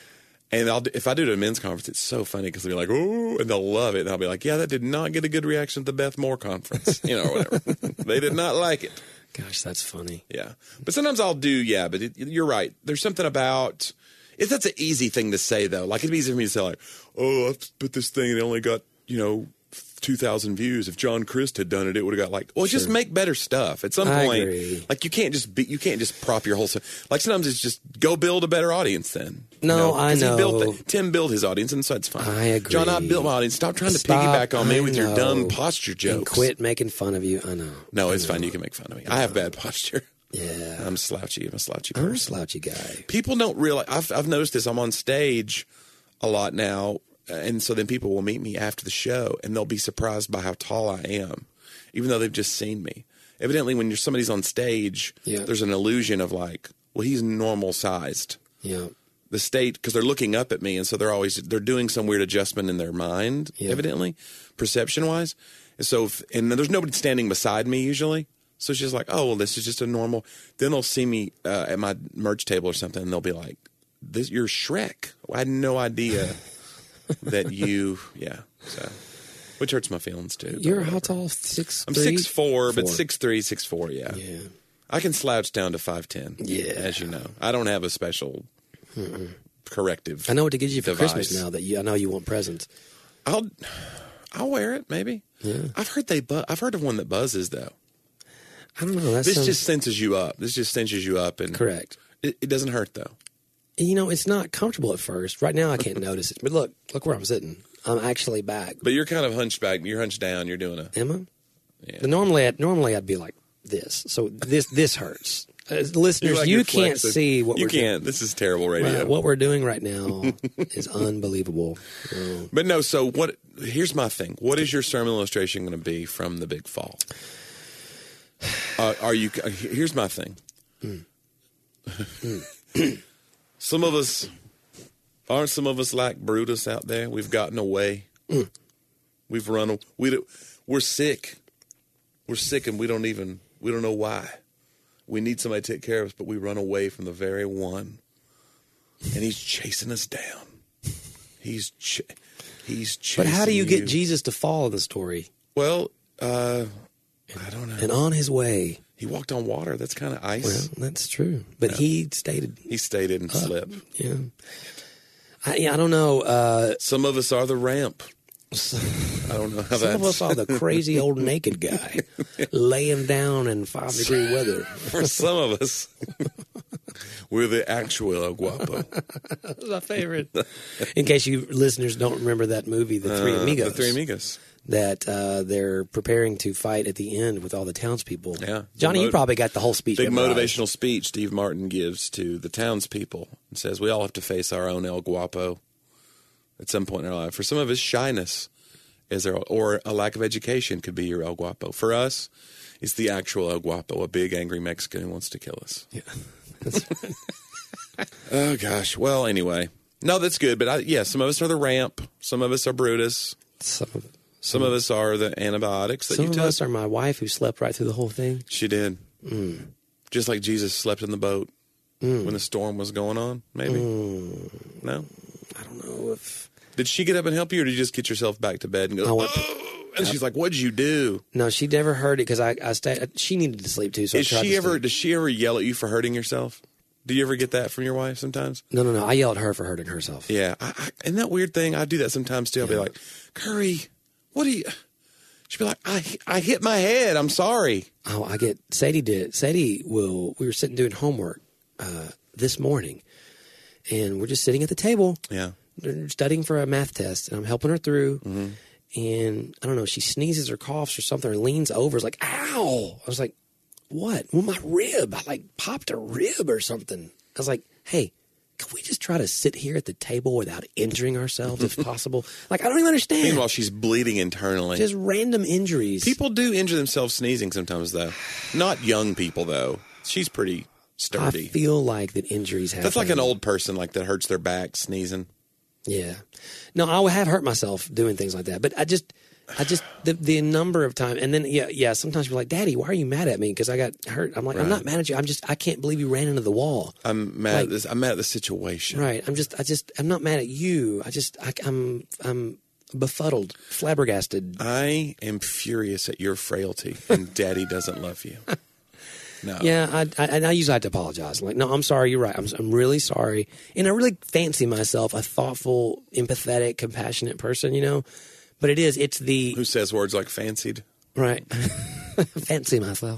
And I'll, if I do it at a men's conference, it's so funny because they're like, "Oh," and they'll love it, and I'll be like, "Yeah, that did not get a good reaction at the Beth Moore conference, you know, or whatever. They did not like it." gosh, that's funny. Yeah, but sometimes I'll do, yeah. But it, you're right. There's something about it. That's an easy thing to say, though. Like it'd be easy for me to say, like, "Oh, I put this thing and it only got, you know, two thousand views. If John Christ had done it, it would have got like, well, just make better stuff. At some I point, agree. like you can't just be, you can't just prop your whole stuff. Like sometimes it's just go build a better audience. Then you No, I 'Cause he know. built the, Tim built his audience, and so it's fine. I agree. John, I built my audience. Stop trying to Stop, piggyback on me I with your know. dumb posture jokes. And quit making fun of you. I know. No, I it's know. fine. You can make fun of me. I have bad posture. Yeah, I'm slouchy. I'm a slouchy I'm a person. slouchy guy. People don't realize. I've, I've noticed this. I'm on stage a lot now, and so then people will meet me after the show, and they'll be surprised by how tall I am, even though they've just seen me. Evidently, when you're somebody's on stage, Yeah. there's an illusion of like, well, he's normal sized. Yeah, The state, because they're looking up at me, and so they're always they're doing some weird adjustment in their mind, Yeah. evidently, perception wise. And so, if, and there's nobody standing beside me usually. So it's just like, oh, well, this is just a normal. Then they'll see me uh, at my merch table or something, and they'll be like, "This, you're Shrek." I had no idea that you, yeah. So, which hurts my feelings too. you're but how whatever. tall? Six. I'm three? six four, but Four. six three, six four. Yeah. Yeah. I can slouch down to five ten. Yeah. as you know, I don't have a special corrective. I know what to get you for device. Christmas now that you. I know you want presents. I'll, I'll wear it maybe. Yeah. I've heard they. Bu- I've heard of one that buzzes though. I don't know. That This sounds just senses you up. This just cinches you up, and correct. It, it doesn't hurt though. You know, it's not comfortable at first. Right now, I can't notice it. But look, look where I'm sitting. I'm actually back. But you're kind of hunched back. You're hunched down. You're doing a. Am I? Yeah. But normally, I'd, normally I'd be like this. So this this hurts. As listeners, You're like you you're can't flexing. see what you we're can't. This is terrible doing. radio. Right, what we're doing right now is unbelievable. Oh. But no. So what? Here's my thing. What is your sermon illustration going to be from the big fall? Uh, are you? uh, Here's my thing. Some of us aren't. Some of us like Brutus out there. We've gotten away. We've run. We do, we're sick. We're sick, and we don't even. We don't know why. We need somebody to take care of us, but we run away from the very one. And he's chasing us down. He's ch- he's chasing. But how do you get you. Jesus to fall in the story? Well, uh, I don't know. And on his way, He walked on water. That's kind of ice. Well, that's true. But Yeah. he stayed. He stayed and up. slipped. Yeah. I, yeah, I don't know. Uh, Some of us are the ramp. I don't know how some that's... of us are the crazy old naked guy laying down in five degree weather. For some of us, we're the actual El Guapo. That's my favorite. In case you listeners don't remember that movie, The Three Uh, Amigos. The Three Amigos. That uh, they're preparing to fight at the end with all the townspeople. Yeah. Johnny, Mo- you probably got the whole speech. Big memorized. motivational speech Steve Martin gives to the townspeople and says we all have to face our own El Guapo at some point in our life. For some of us, shyness is there, or a lack of education could be your El Guapo. For us, it's the actual El Guapo, a big angry Mexican who wants to kill us. Yeah. That's right. Oh gosh. Well, anyway, no, that's good. But I, yeah, some of us are the ramp. Some of us are Brutus. Some of, Some of us are the antibiotics that some you of took. us are my wife who slept right through the whole thing. She did. Mm. Just like Jesus slept in the boat Mm. when the storm was going on, maybe? Mm. No? I don't know if. Did she get up and help you, or did you just get yourself back to bed and go, I went- oh, and she's like, what did you do? No, she never heard it because I, I stayed. She needed to sleep too. So Is I tried she to ever, sleep. does she ever yell at you for hurting yourself? Do you ever get that from your wife sometimes? No, no, no. I yell at her for hurting herself. Yeah. I, I, isn't that weird thing? I do that sometimes too. I'll be like, Curry, what do you, she'll be like, I, I hit my head. I'm sorry. Oh, I get Sadie did. Sadie will. We were sitting doing homework uh, this morning, and we're just sitting at the table. Yeah. Studying for a math test, and I'm helping her through. Mm-hmm. And I don't know, she sneezes or coughs or something, or leans over. It's like, ow! I was like, what? Well, my rib. I like popped a rib or something. I was like, hey, can we just try to sit here at the table without injuring ourselves if possible? Like, I don't even understand. Meanwhile, she's bleeding internally. Just random injuries. People do injure themselves sneezing sometimes, though. Not young people, though. She's pretty I sturdy. feel like that injuries happen. That's like an old person, like that hurts their back sneezing. Yeah. No, I have hurt myself doing things like that. But I just, I just, the, the number of times, and then, yeah, yeah, sometimes you're like, Daddy, why are you mad at me? Because I got hurt. I'm like, I'm Right. not mad at you. I'm just, I can't believe you ran into the wall. I'm mad Like- at this. I'm mad at the situation. Right. I'm just, I just, I'm not mad at you. I just, I, I'm, I'm befuddled, flabbergasted. I am furious at your frailty, and Daddy doesn't love you. No. Yeah, I, I, and I usually have to apologize. I'm like, no, I'm sorry. You're right. I'm, I'm really sorry. And I really fancy myself a thoughtful, empathetic, compassionate person, you know? But it is, it's the, Who says words like fancied? right. Fancy myself.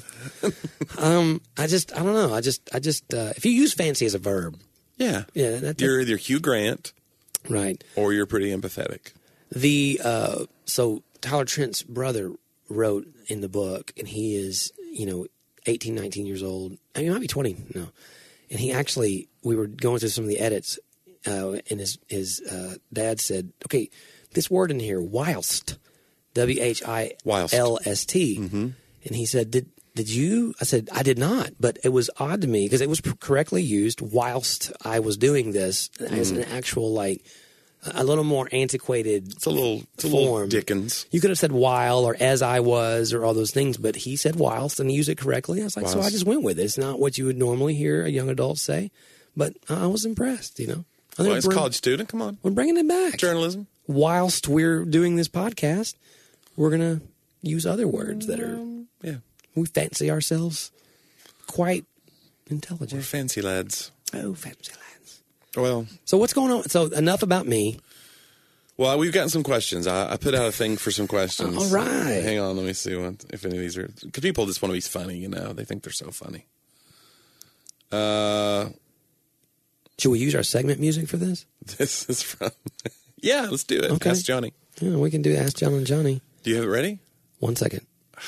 um, I just, I don't know. I just, I just, uh, if you use fancy as a verb, Yeah. yeah, that's You're either Hugh Grant right. or you're pretty empathetic. The, uh, so Tyler Trent's brother wrote in the book, and he is, you know, eighteen, nineteen years old. I mean, he might be twenty. No. And he actually, we were going through some of the edits, uh, and his, his, uh, dad said, okay, this word in here, whilst, W H I L S T. Mm-hmm. And he said, did, did you? I said, I did not, but it was odd to me because it was correctly used whilst I was doing this as an actual, like, a little more antiquated It's a little, it's a little form. Dickens. You could have said while or as I was or all those things, but he said whilst and he used it correctly. I was like, so I Whilst. just went with it. It's not what you would normally hear a young adult say, but I was impressed, you know. I think Well, it's we're, college student. Come on. we're bringing it back. Journalism. Whilst we're doing this podcast, we're going to use other words that are, Yeah. we fancy ourselves quite We're intelligent. fancy lads. Oh, fancy lads. Well, So what's going on? So enough about me. well, we've gotten some questions. I, I put out a thing for some questions. All right. Hang on. Let me see what, if any of these are, because people just want to be funny, you know. They think they're so funny. Uh, Should we use our segment music for this? this is from, yeah, let's do it. Okay. Ask Johnny. Yeah, we can do Ask John and Johnny. Do you have it ready? One second.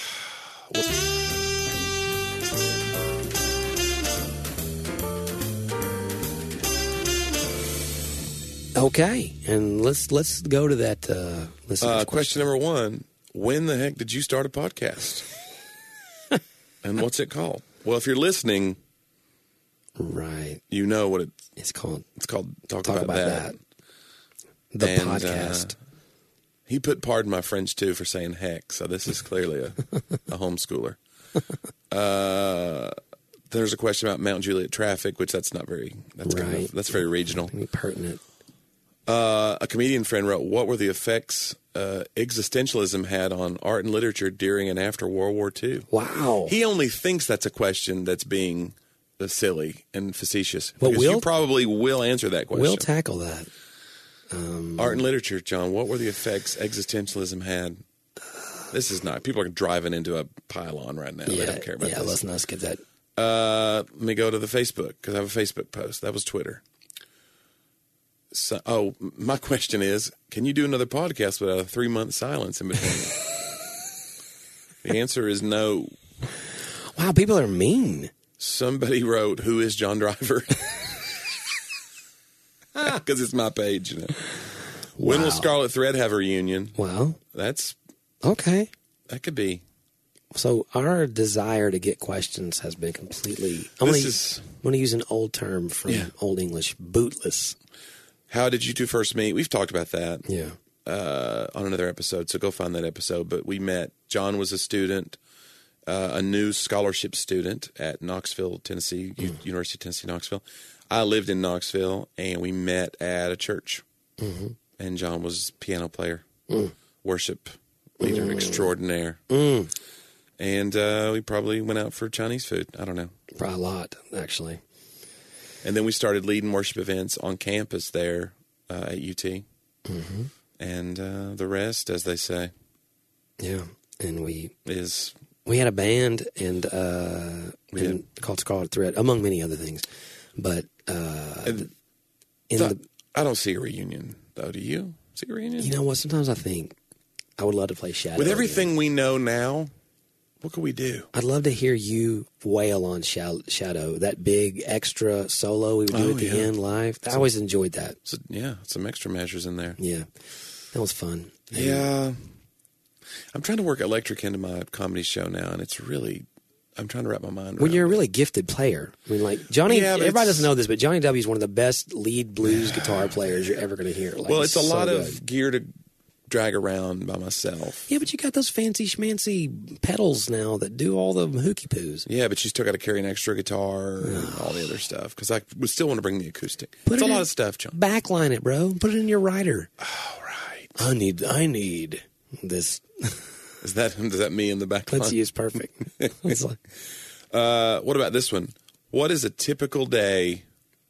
Okay, and let's let's go to that. Uh, listener's Uh, question number one: when the heck did you start a podcast? And what's it called? Well, if you're listening, Right, you know what it, it's called it's called. Talk, Talk about, About that. That. The And, uh, podcast. He put pardon my French too for saying heck, so this is clearly a, a homeschooler. Uh, there's a question about Mount Juliet traffic, which that's not very that's kind Right. of, that's very regional. Be pertinent. Uh, a comedian friend wrote, what were the effects uh, existentialism had on art and literature during and after World War Two? Wow. He only thinks that's a question that's being uh, silly and facetious. Well, because we'll, you probably will answer that question. We'll tackle that. Um, art and literature, John, what were the effects existentialism had? This is not. People are driving into a pylon right now. Yeah, they don't care about yeah, this. let's not skip that. Uh, let me go to the Facebook because I have a Facebook post. That was Twitter. So, oh, my question is, can you do another podcast without a three-month silence in between? The answer is no. Wow, people are mean. Somebody wrote, who is John Driver? Because it's my page. You know? Wow. When will Scarlet Thread have a reunion? Well, that's okay. That could be. So our desire to get questions has been completely. I'm this gonna, is. I'm going to use an old term from yeah. Old English: bootless. How did you two first meet? We've talked about that. Yeah. Uh, on another episode, so go find that episode. But we met. John was a student, uh, a new scholarship student at Knoxville, Tennessee, mm. U- University of Tennessee, Knoxville. I lived in Knoxville, and we met at a church. Mm-hmm. And John was piano player, mm. worship leader mm. extraordinaire. Mm. And uh, we probably went out for Chinese food. I don't know. Probably a lot, actually. And then we started leading worship events on campus there uh, at U T. Mm-hmm. And uh, the rest, as they say. Yeah. And we... is We had a band and, uh, and called Scarlet Thread, among many other things. But uh, and in th- the... I don't see a reunion, though. Do you see a reunion? You know what? Sometimes I think I would love to play Shadow. With everything again. we know now, what could we do? I'd love to hear you wail on Shadow, that big extra solo we would do oh, at the yeah. end live. I always enjoyed that. So, yeah, some extra measures in there. Yeah, that was fun. And yeah. I'm trying to work electric into my comedy show now, and it's really... I'm trying to wrap my mind around Well, you're a it. really gifted player. I mean, like, Johnny... Yeah, everybody it's- doesn't know this, but Johnny W. is one of the best lead blues guitar players you're ever going to hear. Like, Well, it's a so lot good. of gear to drag around by myself. Yeah, but you got those fancy schmancy pedals now that do all the hooky poos. Yeah, but you still got to carry an extra guitar and all the other stuff because I would still want to bring the acoustic. Put it's it a lot in- of stuff, John. Backline it, bro. Put it in your rider. Oh, right. I need, I need this. Is that is that me in the back Let's line? use perfect. It's like, Uh, what about this one? What is a typical day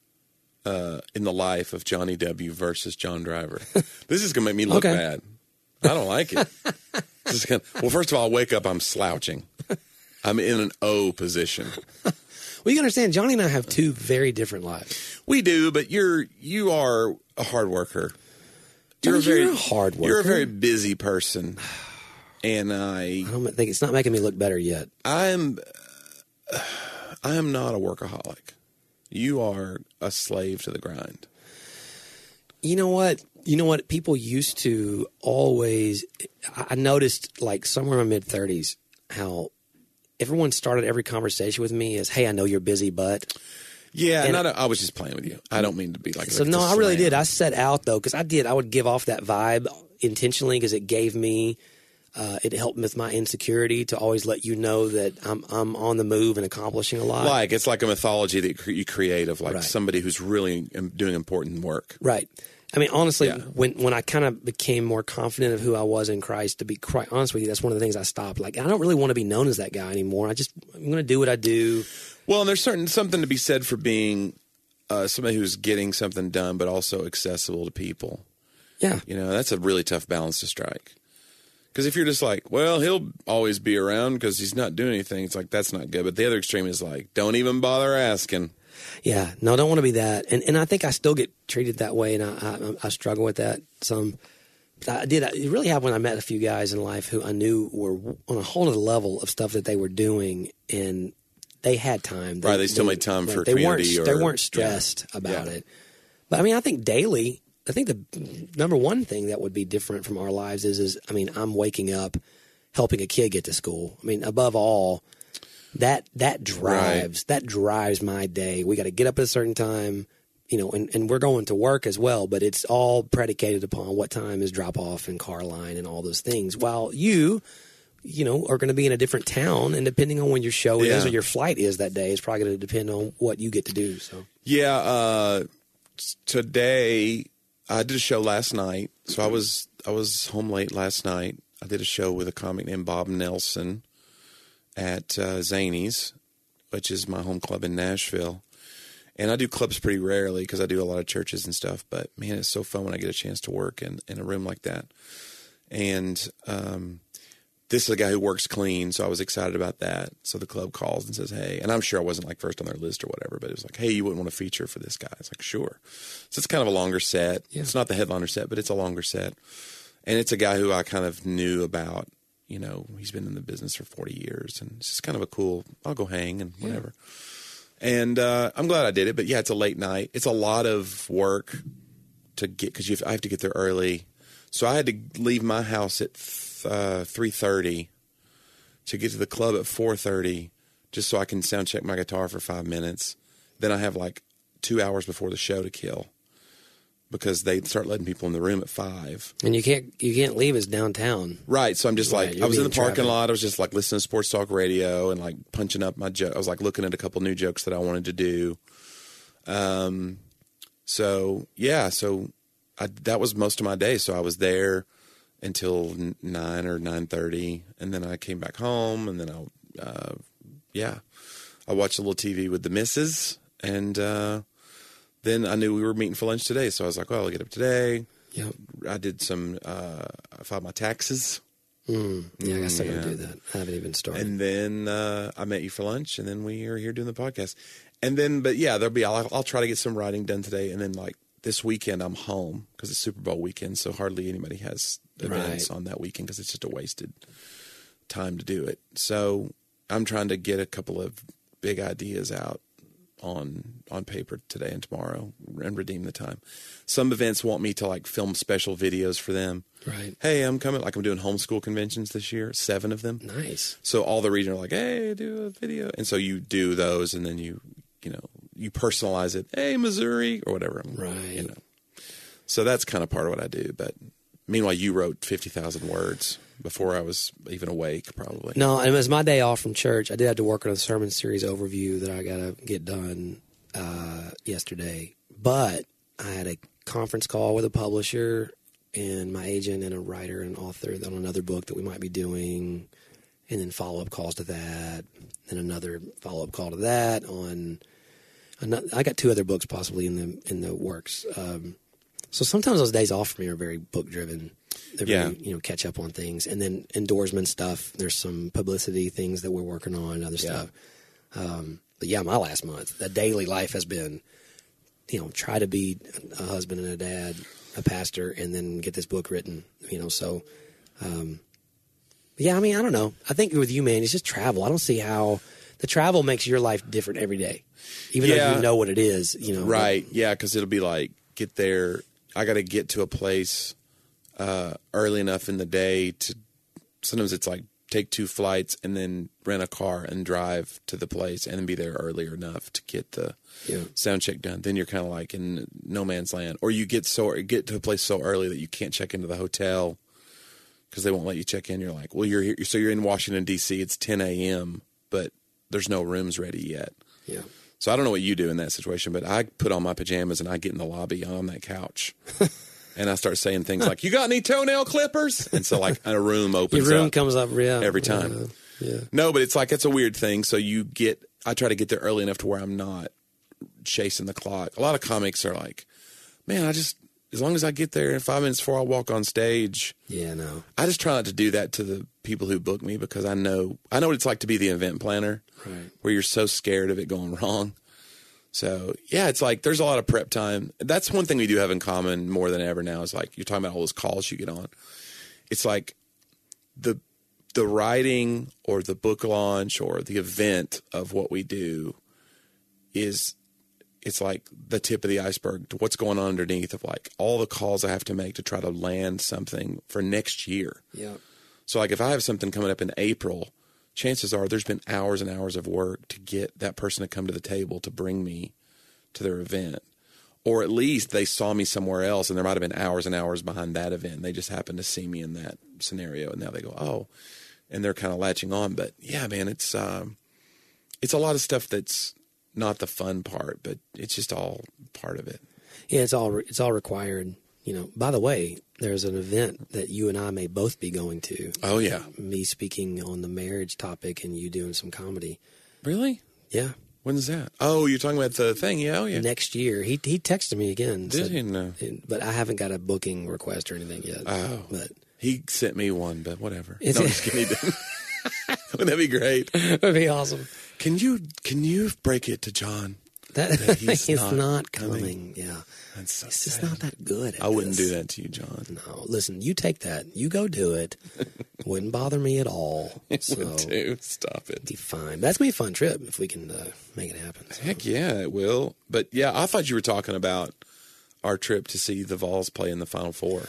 uh, in the life of Johnny W. versus John Driver? This is going to make me look Okay. bad. I don't like it. This is gonna, well, first of all, I wake up, I'm slouching. I'm in an O position. well, you understand, Johnny and I have two very different lives. We do, but you're you are a hard worker. Johnny, a very you're a hard worker. You're a very busy person, and I I don't think it's not making me look better yet. I'm uh, I am not a workaholic. You are a slave to the grind. You know what? You know what? People used to always. I noticed, like somewhere in my mid thirties, how everyone started every conversation with me as, "Hey, I know you're busy, but." Yeah, And not a, I was just playing with you. I don't mean to be like. So like no, to I really slam. did. I set out though because I did. I would give off that vibe intentionally because it gave me. Uh, it helped with my insecurity to always let you know that I'm I'm on the move and accomplishing a lot. Like it's like a mythology that you create of like Right. somebody who's really doing important work. Right. I mean, honestly, Yeah. when when I kind of became more confident of who I was in Christ, to be quite honest with you, that's one of the things I stopped. Like, I don't really want to be known as that guy anymore. I just, I'm going to do what I do. Well, and there's certain something to be said for being uh, somebody who's getting something done, but also accessible to people. Yeah. You know, that's a really tough balance to strike. Because if you're just like, well, he'll always be around because he's not doing anything, it's like, that's not good. But the other extreme is like, don't even bother asking. Yeah. No, I don't want to be that. And and I think I still get treated that way, and I I, I struggle with that some. I did. It really happened when I met a few guys in life who I knew were on a whole other level of stuff that they were doing, and they had time. Right, they still made time for they weren't, community They or- weren't stressed yeah. about Yeah. it. But I mean, I think daily, I think the number one thing that would be different from our lives is, is I mean, I'm waking up, helping a kid get to school. I mean, above all, that that drives that drives my day. We got to get up at a certain time, you know, and, and we're going to work as well, but it's all predicated upon what time is drop off and car line and all those things. While you, you know, are going to be in a different town, and depending on when your show Yeah. is or your flight is that day, it's probably going to depend on what you get to do. So Yeah, uh, today I did a show last night. So I was I was home late last night. I did a show with a comic named Bob Nelson at uh, Zany's, which is my home club in Nashville. And I do clubs pretty rarely because I do a lot of churches and stuff. But, man, it's so fun when I get a chance to work in, in a room like that. And um, this is a guy who works clean, so I was excited about that. So the club calls and says, hey. And I'm sure I wasn't, like, first on their list or whatever. But it was like, hey, you wouldn't want to feature for this guy. It's like, sure. So it's kind of a longer set. Yeah. It's not the headliner set, but it's a longer set. And it's a guy who I kind of knew about. You know, he's been in the business for forty years. And it's just kind of a cool, I'll go hang and whatever. Yeah. And uh, I'm glad I did it, but yeah, it's a late night. It's a lot of work to get because I have to get there early. So I had to leave my house at uh, three thirty to get to the club at four thirty, just so I can sound check my guitar for five minutes. Then I have like two hours before the show to kill because they start letting people in the room at five. And you can't you can't leave us downtown, right? So I'm just right, like I was in the parking traffic. lot. I was just like listening to sports talk radio and like punching up my joke. I was like looking at a couple new jokes that I wanted to do. Um, so yeah, so I, that was most of my day. So I was there until nine or nine thirty, and then I came back home, and then I, uh, yeah, I watched a little T V with the missus, and. Uh, Then I knew we were meeting for lunch today, so I was like, well, I'll get up today. Yep. I did some, uh, I filed my taxes. Mm. Yeah, I guess I yeah. gotta do that. I haven't even started. And then uh, I met you for lunch, and then we are here doing the podcast. And then, but yeah, there'll be, I'll, I'll try to get some writing done today. And then, like, this weekend, I'm home because it's Super Bowl weekend, so hardly anybody has events right. on that weekend because it's just a wasted time to do it. So I'm trying to get a couple of big ideas out on on paper today and tomorrow and redeem the time. Some events want me to like film special videos for them. Right. Hey, I'm coming. Like I'm doing homeschool conventions this year, seven of them. Nice. So all the region are like, hey, do a video. And so you do those and then you, you know, you personalize it. Hey, Missouri or whatever. Right. You know. So that's kind of part of what I do. But meanwhile, you wrote fifty thousand words before I was even awake, probably. No, it was my day off from church. I did have to work on a sermon series overview that I got to get done uh, yesterday. But I had a conference call with a publisher and my agent and a writer and author on another book that we might be doing, and then follow-up calls to that, and another follow-up call to that on another, I got two other books possibly in the in the works. Um, so sometimes those days off for me are very book-driven. They're yeah. very, you know, catch up on things. And then endorsement stuff. There's some publicity things that we're working on, other yeah. stuff. Um, but yeah, my last month, that daily life has been, you know, try to be a husband and a dad, a pastor, and then get this book written, you know, so, um, yeah, I mean, I don't know. I think with you, man, it's just travel. I don't see how the travel makes your life different every day, even yeah. though you know what it is, you know. Right. But, yeah. Cause it'll be like, get there. I got to get to a place Uh, early enough in the day to sometimes it's like take two flights and then rent a car and drive to the place and then be there earlier enough to get the yeah. sound check done. Then you're kind of like in no man's land, or you get so get to a place so early that you can't check into the hotel because they won't let you check in. You're like, well, you're here, so you're in Washington D C. It's ten a.m. but there's no rooms ready yet. Yeah. So I don't know what you do in that situation, but I put on my pajamas and I get in the lobby on that couch. And I start saying things like, you got any toenail clippers? And so like a room opens Your room up comes up yeah, every time. Yeah, yeah. No, but it's like, it's a weird thing. So you get, I try to get there early enough to where I'm not chasing the clock. A lot of comics are like, man, I just, as long as I get there in five minutes before I walk on stage. Yeah, no. I just try not to do that to the people who book me because I know, I know what it's like to be the event planner. Right. Where you're so scared of it going wrong. So, yeah, it's like there's a lot of prep time. That's one thing we do have in common more than ever now is like you're talking about all those calls you get on. It's like the the writing or the book launch or the event of what we do is it's like the tip of the iceberg to what's going on underneath of like all the calls I have to make to try to land something for next year. Yeah. So, like if I have something coming up in April, chances are there's been hours and hours of work to get that person to come to the table to bring me to their event. Or at least they saw me somewhere else and there might have been hours and hours behind that event. They just happened to see me in that scenario and now they go, oh, and they're kind of latching on. But yeah, man, it's, um, it's a lot of stuff that's not the fun part, but it's just all part of it. Yeah, it's all, it's all required. You know, by the way, there's an event that you and I may both be going to. Oh, yeah. Me speaking on the marriage topic and you doing some comedy. Really? Yeah. When's that? Oh, you're talking about the thing. Yeah, oh, yeah. Next year. He he texted me again. Did said, he? No. But I haven't got a booking request or anything yet. Oh. But He sent me one, but whatever. Is no, it? I'm just kidding. He didn't. Wouldn't that be great? That'd be awesome. Can you can you break it to John? That, that he's he's not not, coming. coming. Yeah. That's so It's just sad. not that good. At I wouldn't this. do that to you, John. No, listen, you take that. You go do it. Wouldn't bother me at all. So Dude, stop it. be fine. That's gonna be a fun trip if we can uh, make it happen. So. Heck yeah, it will. But yeah, I thought you were talking about our trip to see the Vols play in the Final Four.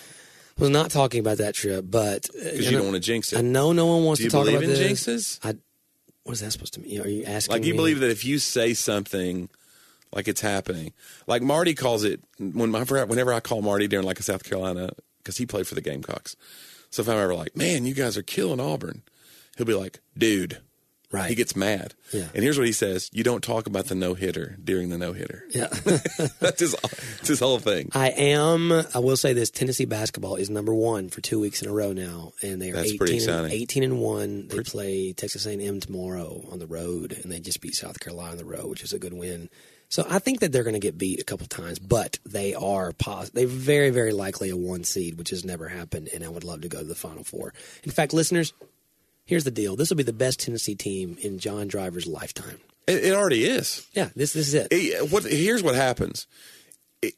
I was not talking about that trip, but Because you don't want to jinx it. I know no one wants Do you to talk believe about in this. jinxes? I, what is that supposed to mean? Are you asking? Like you me? believe that if you say something, like it's happening. Like Marty calls it when my whenever I call Marty during like a South Carolina because he played for the Gamecocks. So if I'm ever like, man, you guys are killing Auburn, he'll be like, dude. Right. He gets mad. Yeah. And here's what he says: you don't talk about the no hitter during the no hitter. Yeah. That's his. That's his whole thing. I am. I will say this: Tennessee basketball is number one for two weeks in a row now, and they are That's pretty eighteen and, exciting. eighteen and one. They play Texas A and M tomorrow on the road, and they just beat South Carolina on the road, which is a good win. So I think that they're going to get beat a couple times, but they are pos- they're very, very likely a one seed, which has never happened, and I would love to go to the Final Four. In fact, listeners, here's the deal: this will be the best Tennessee team in John Driver's lifetime. It, it already is. Yeah, this this is it. It- what here's what happens. It,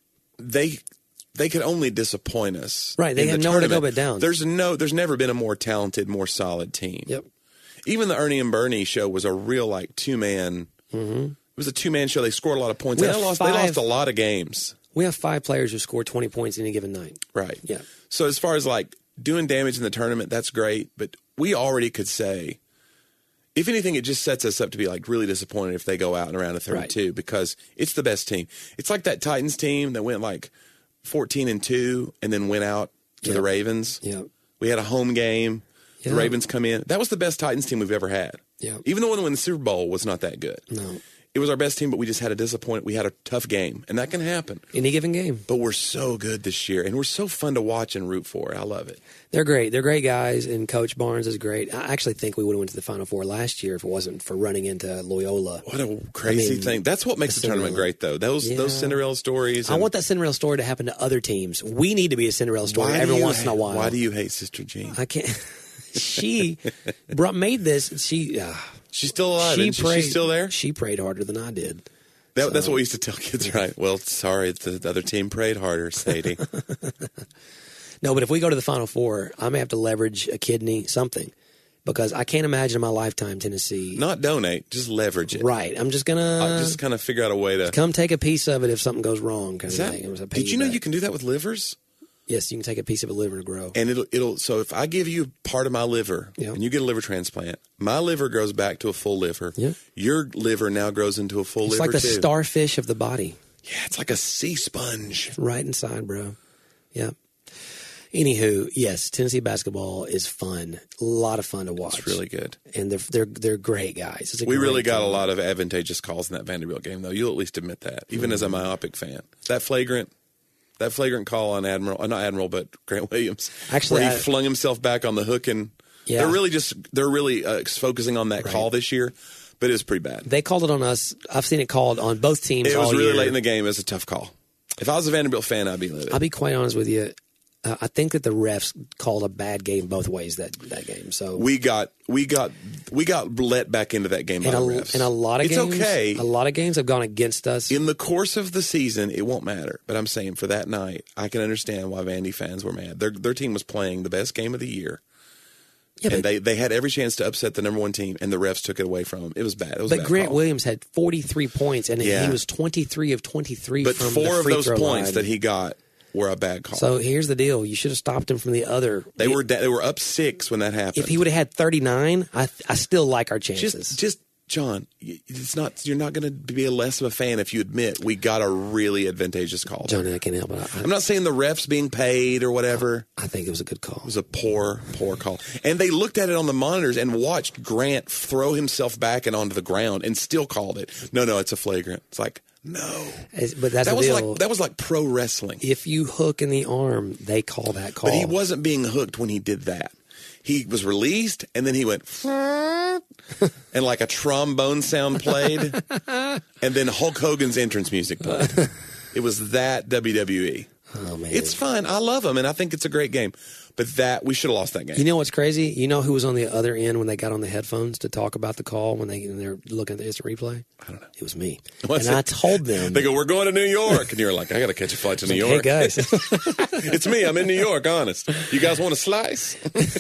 they they can only disappoint us. Right, they in have the nowhere to go tournament. but down. There's no. There's never been a more talented, more solid team. Yep. Even the Ernie and Bernie show was a real like two man. Mm-hmm. It was a two man show. They scored a lot of points. We They have lost. five- They lost a lot of games. We have five players who score twenty points in any given night. Right. Yeah. So as far as like doing damage in the tournament, that's great. But we already could say, if anything, it just sets us up to be like really disappointed if they go out in a round of thirty-two Right. because it's the best team. It's like that Titans team that went like fourteen and two and then went out to Yep. the Ravens. Yeah. We had a home game. The Yeah. Ravens come in. That was the best Titans team we've ever had. Yeah. Even the one that won the Super Bowl was not that good. No. It was our best team, but we just had a disappointment. We had a tough game, and that can happen. Any given game. But we're so good this year, and we're so fun to watch and root for. I love it. They're great. They're great guys, and Coach Barnes is great. I actually think we would have went to the Final Four last year if it wasn't for running into Loyola. What a crazy I mean, thing. That's what makes the the tournament Cinderella. great, though. Those Yeah. those Cinderella stories. I and want that Cinderella story to happen to other teams. We need to be a Cinderella story why every do you once in a hate- while. Why do you hate Sister Jean? I can't. She brought, made this. She uh, She's still alive, she isn't she? prayed. She's still there? She prayed harder than I did. That, that's what we used to tell kids, right? Well, sorry, the other team prayed harder, Sadie. No, but if we go to the Final Four, I may have to leverage a kidney, something, because I can't imagine in my lifetime Tennessee. Not donate, just leverage it. Right. I'm just gonna Uh, just kind of figure out a way to. come take a piece of it if something goes wrong. Kind Is of that- thing. I'm gonna pay did you know back. you can do that with livers? Yes, you can take a piece of a liver to grow. And it'll it'll so if I give you part of my liver Yeah. and you get a liver transplant, my liver grows back to a full liver. Yeah. Your liver now grows into a full It's liver like the too. starfish of the body, Yeah, it's like a sea sponge. right inside, bro. Yeah. Anywho, yes, Tennessee basketball is fun. A lot of fun to watch. It's really good. and they're they're they're great guys. It's a We great really got team. a lot of advantageous calls in that Vanderbilt game, though. You'll at least admit that, even as a myopic fan. That flagrant, that flagrant call on Admiral, uh, not Admiral, but Grant Williams, Actually, where he I- flung himself back on the hook, and Yeah. they're really just they're really uh, focusing on that Right. call this year, but it was pretty bad. They called it on us. I've seen it called on both teams. It was all really year. late in the game. It was a tough call. If I was a Vanderbilt fan, I'd be livid. I'll be quite honest with you. Uh, I think that the refs called a bad game both ways that that game. So we got we got we got let back into that game by and a, the refs. and a lot of it's games, okay. a lot of games have gone against us. In the course of the season, it won't matter. But I'm saying for that night, I can understand why Vandy fans were mad. Their their team was playing the best game of the year, yeah, and but, they, they had every chance to upset the number one team, and the refs took it away from them. It was bad. It was a but bad Grant call. Williams had forty-three points, and Yeah. he was twenty-three of twenty-three. But from four the of free those throw points line. that he got were a bad call. So here's the deal: you should have stopped him from the other. they were da- they were up six when that happened. If he would have had thirty-nine, I I still like our chances. just just John, it's not you're not going to be a less of a fan if you admit we got a really advantageous call. Johnny, I can't help it. I, I'm not saying the refs being paid or whatever. I think it was a good call. It was a poor, poor call. And they looked at it on the monitors and watched Grant throw himself back and onto the ground and still called it. No, no, it's a flagrant. It's like, No. It's- but that's That the was deal. like that was like pro wrestling. If you hook in the arm, they call that call. But he wasn't being hooked when he did that. He was released, and then he went, and like a trombone sound played, and then Hulk Hogan's entrance music played. It was that W W E. Oh, man. It's fine. I love him, and I think it's a great game. But that we should have lost that game. You know what's crazy? You know who was on the other end when they got on the headphones to talk about the call when they when they're looking at the instant replay? I don't know. It was me. What's and it? I told them. They go, we're going to New York. And you're like, I got to catch a flight to New Hey, York. guys. It's me. I'm in New York, honest. You guys want a slice?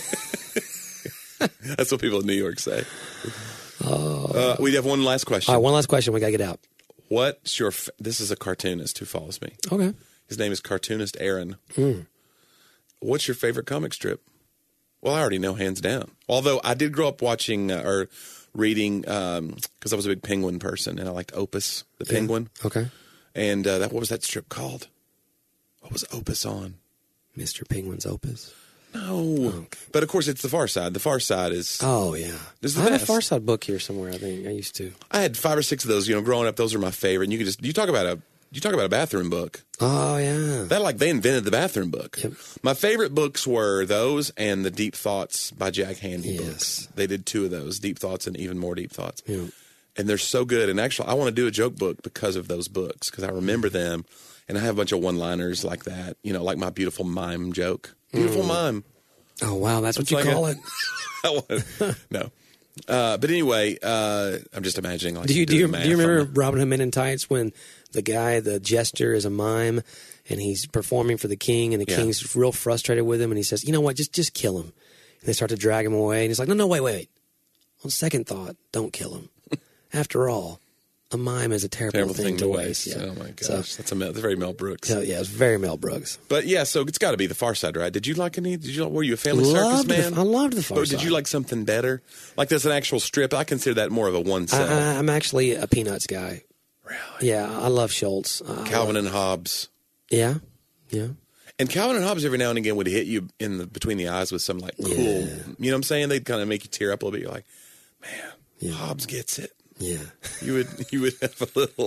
That's what people in New York say. Uh, we have one last question. All right, one last question. We got to get out. What's your... F- this is a cartoonist who follows me. Okay. His name is Cartoonist Aaron. Mm. What's your favorite comic strip? Well, I already know, hands down. Although I did grow up watching uh, or reading, because um, I was a big Penguin person, and I liked Opus, the Yeah. Penguin. Okay. And uh, that what was that strip called? What was Opus on? Mister Penguin's Opus. No. Okay. But, of course, it's The Far Side. The Far Side is... Oh, yeah. This is the I have best. a Far Side book here somewhere, I think. I used to. I had five or six of those. You know, growing up, those are my favorite. And you could just... You talk about a... You talk about a bathroom book. Oh, yeah. That like they invented the bathroom book. Yep. My favorite books were those and the Deep Thoughts by Jack Handey Yes. books. They did two of those, Deep Thoughts and Even More Deep Thoughts. Yeah. And they're so good. And actually, I want to do a joke book because of those books, because I remember them. And I have a bunch of one-liners like that, you know, like my beautiful mime joke. Beautiful Mm. mime. Oh, wow. That's what It's you like call a- it? That one- no. Uh, but anyway, uh, I'm just imagining. Like Do you do doing you, math do you remember on Robin Hood Men in Tights when the guy, the jester, is a mime and he's performing for the king, and the Yeah. king's real frustrated with him, and he says, "You know what? Just just kill him." And they start to drag him away, and he's like, "No, no, wait, wait, wait. On second thought, don't kill him. After all, a mime is a terrible, Terrible thing, thing to to waste." waste. Yeah. Oh my gosh, So, that's a Mel, that's very Mel Brooks. so yeah, it's very Mel Brooks. But yeah, so it's got to be The Far Side, right? Did you like any? Did you? Were you a Family Circus Loved the- man? I loved The Far Or did Side. you like something better? Like there's an actual strip. I consider that more of a one I, cell. I, I'm actually a Peanuts guy. Really? Yeah, I love Schultz. I Calvin love- and Hobbes. Yeah, yeah. And Calvin and Hobbes every now and again would hit you in the between the eyes with some like cool. Yeah. You know what I'm saying? They'd kind of make you tear up a little bit. You're like, man, Yeah. Hobbes gets it. Yeah. You would you would have a little.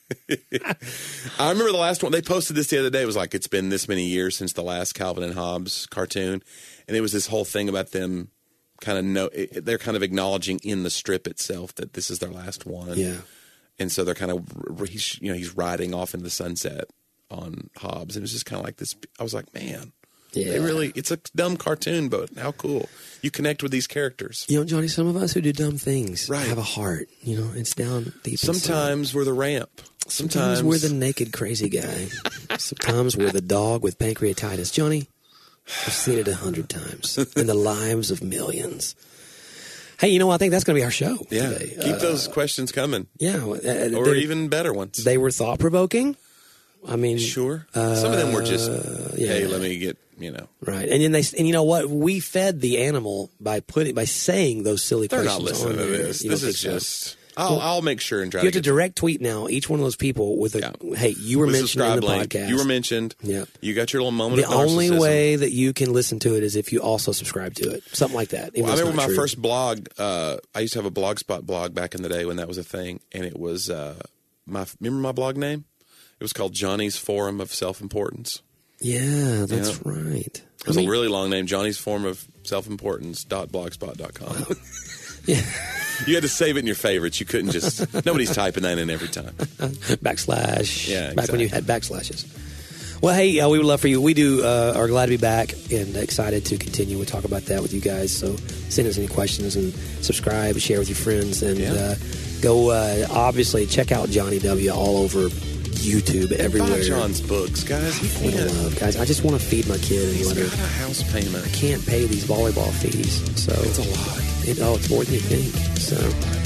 I remember the last one they posted this the other day. It was like it's been this many years since the last Calvin and Hobbes cartoon, and it was this whole thing about them kind of know it, they're kind of acknowledging in the strip itself that this is their last one. Yeah. And so they're kind of he's you know he's riding off into the sunset on Hobbes, and it was just kind of like this. I was like, man. Yeah. They really, it's a dumb cartoon, but how cool. You connect with these characters. You know, Johnny, some of us who do dumb things Right. have a heart. You know, it's down deep inside. Sometimes we're the ramp. Sometimes Sometimes, we're the naked crazy guy. Sometimes we're the dog with pancreatitis. Johnny, I've seen it a hundred times in the lives of millions. Hey, you know what? I think that's going to be our show yeah. today. Keep Uh, those questions coming. yeah. uh, Or they, even better ones. they were thought provoking. I mean, Sure. Some of them were just, yeah. hey, let me get, you know. right. And then they, and you know what? We fed the animal by putting, by saying those silly They're not questions listening on to there. this. You This don't is think so? just, I'll, I'll make sure and try You have to to get direct tweet now each one of those people with a, Yeah. hey, you were with mentioned in subscribe the link. podcast. You were mentioned. Yeah. You got your little moment The of only narcissism. way that you can listen to it is if you also subscribe to it. Something like that. even Well, I though it's remember not my true. first blog. Uh, I used to have a Blogspot blog back in the day when that was a thing, and it was uh, my. Remember my blog name? It was called Johnny's Forum of Self-Importance. Yeah, that's Yeah. right. It I was mean, a really long name. Johnny's Forum of Self-Importance dot blogspot dot com. yeah. You had to save it in your favorites. You couldn't just. Nobody's typing that in every time. backslash. Yeah, Back when you exactly. had backslashes. Well, hey, uh, we would love for you. We do uh, are glad to be back and excited to continue. We'll talk about that with you guys. So send us any questions and subscribe, share with your friends, and Yeah. uh, go. Uh, obviously, check out Johnny W. all over YouTube, everywhere. Buy John's books, guys. He For the can't. love, guys. I just want to feed my kid and He's let got her. a house payment. Can't pay these volleyball fees, so It's a lot. It, oh, it's more than you think. So,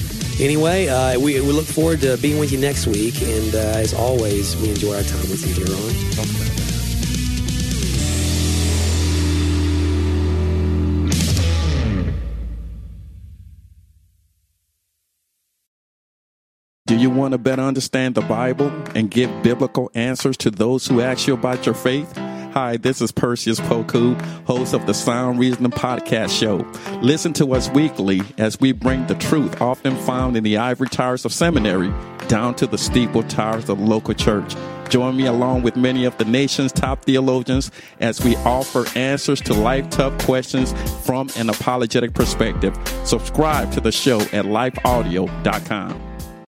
anyway, uh, we we look forward to being with you next week, and uh, as always, we enjoy our time with you here on Talk about that. Do you want to better understand the Bible and give biblical answers to those who ask you about your faith? Hi, this is Perseus Poku, host of the Sound Reasoning Podcast Show. Listen to us weekly as we bring the truth often found in the ivory towers of seminary down to the steeple towers of the local church. Join me along with many of the nation's top theologians as we offer answers to life-tough questions from an apologetic perspective. Subscribe to the show at life audio dot com.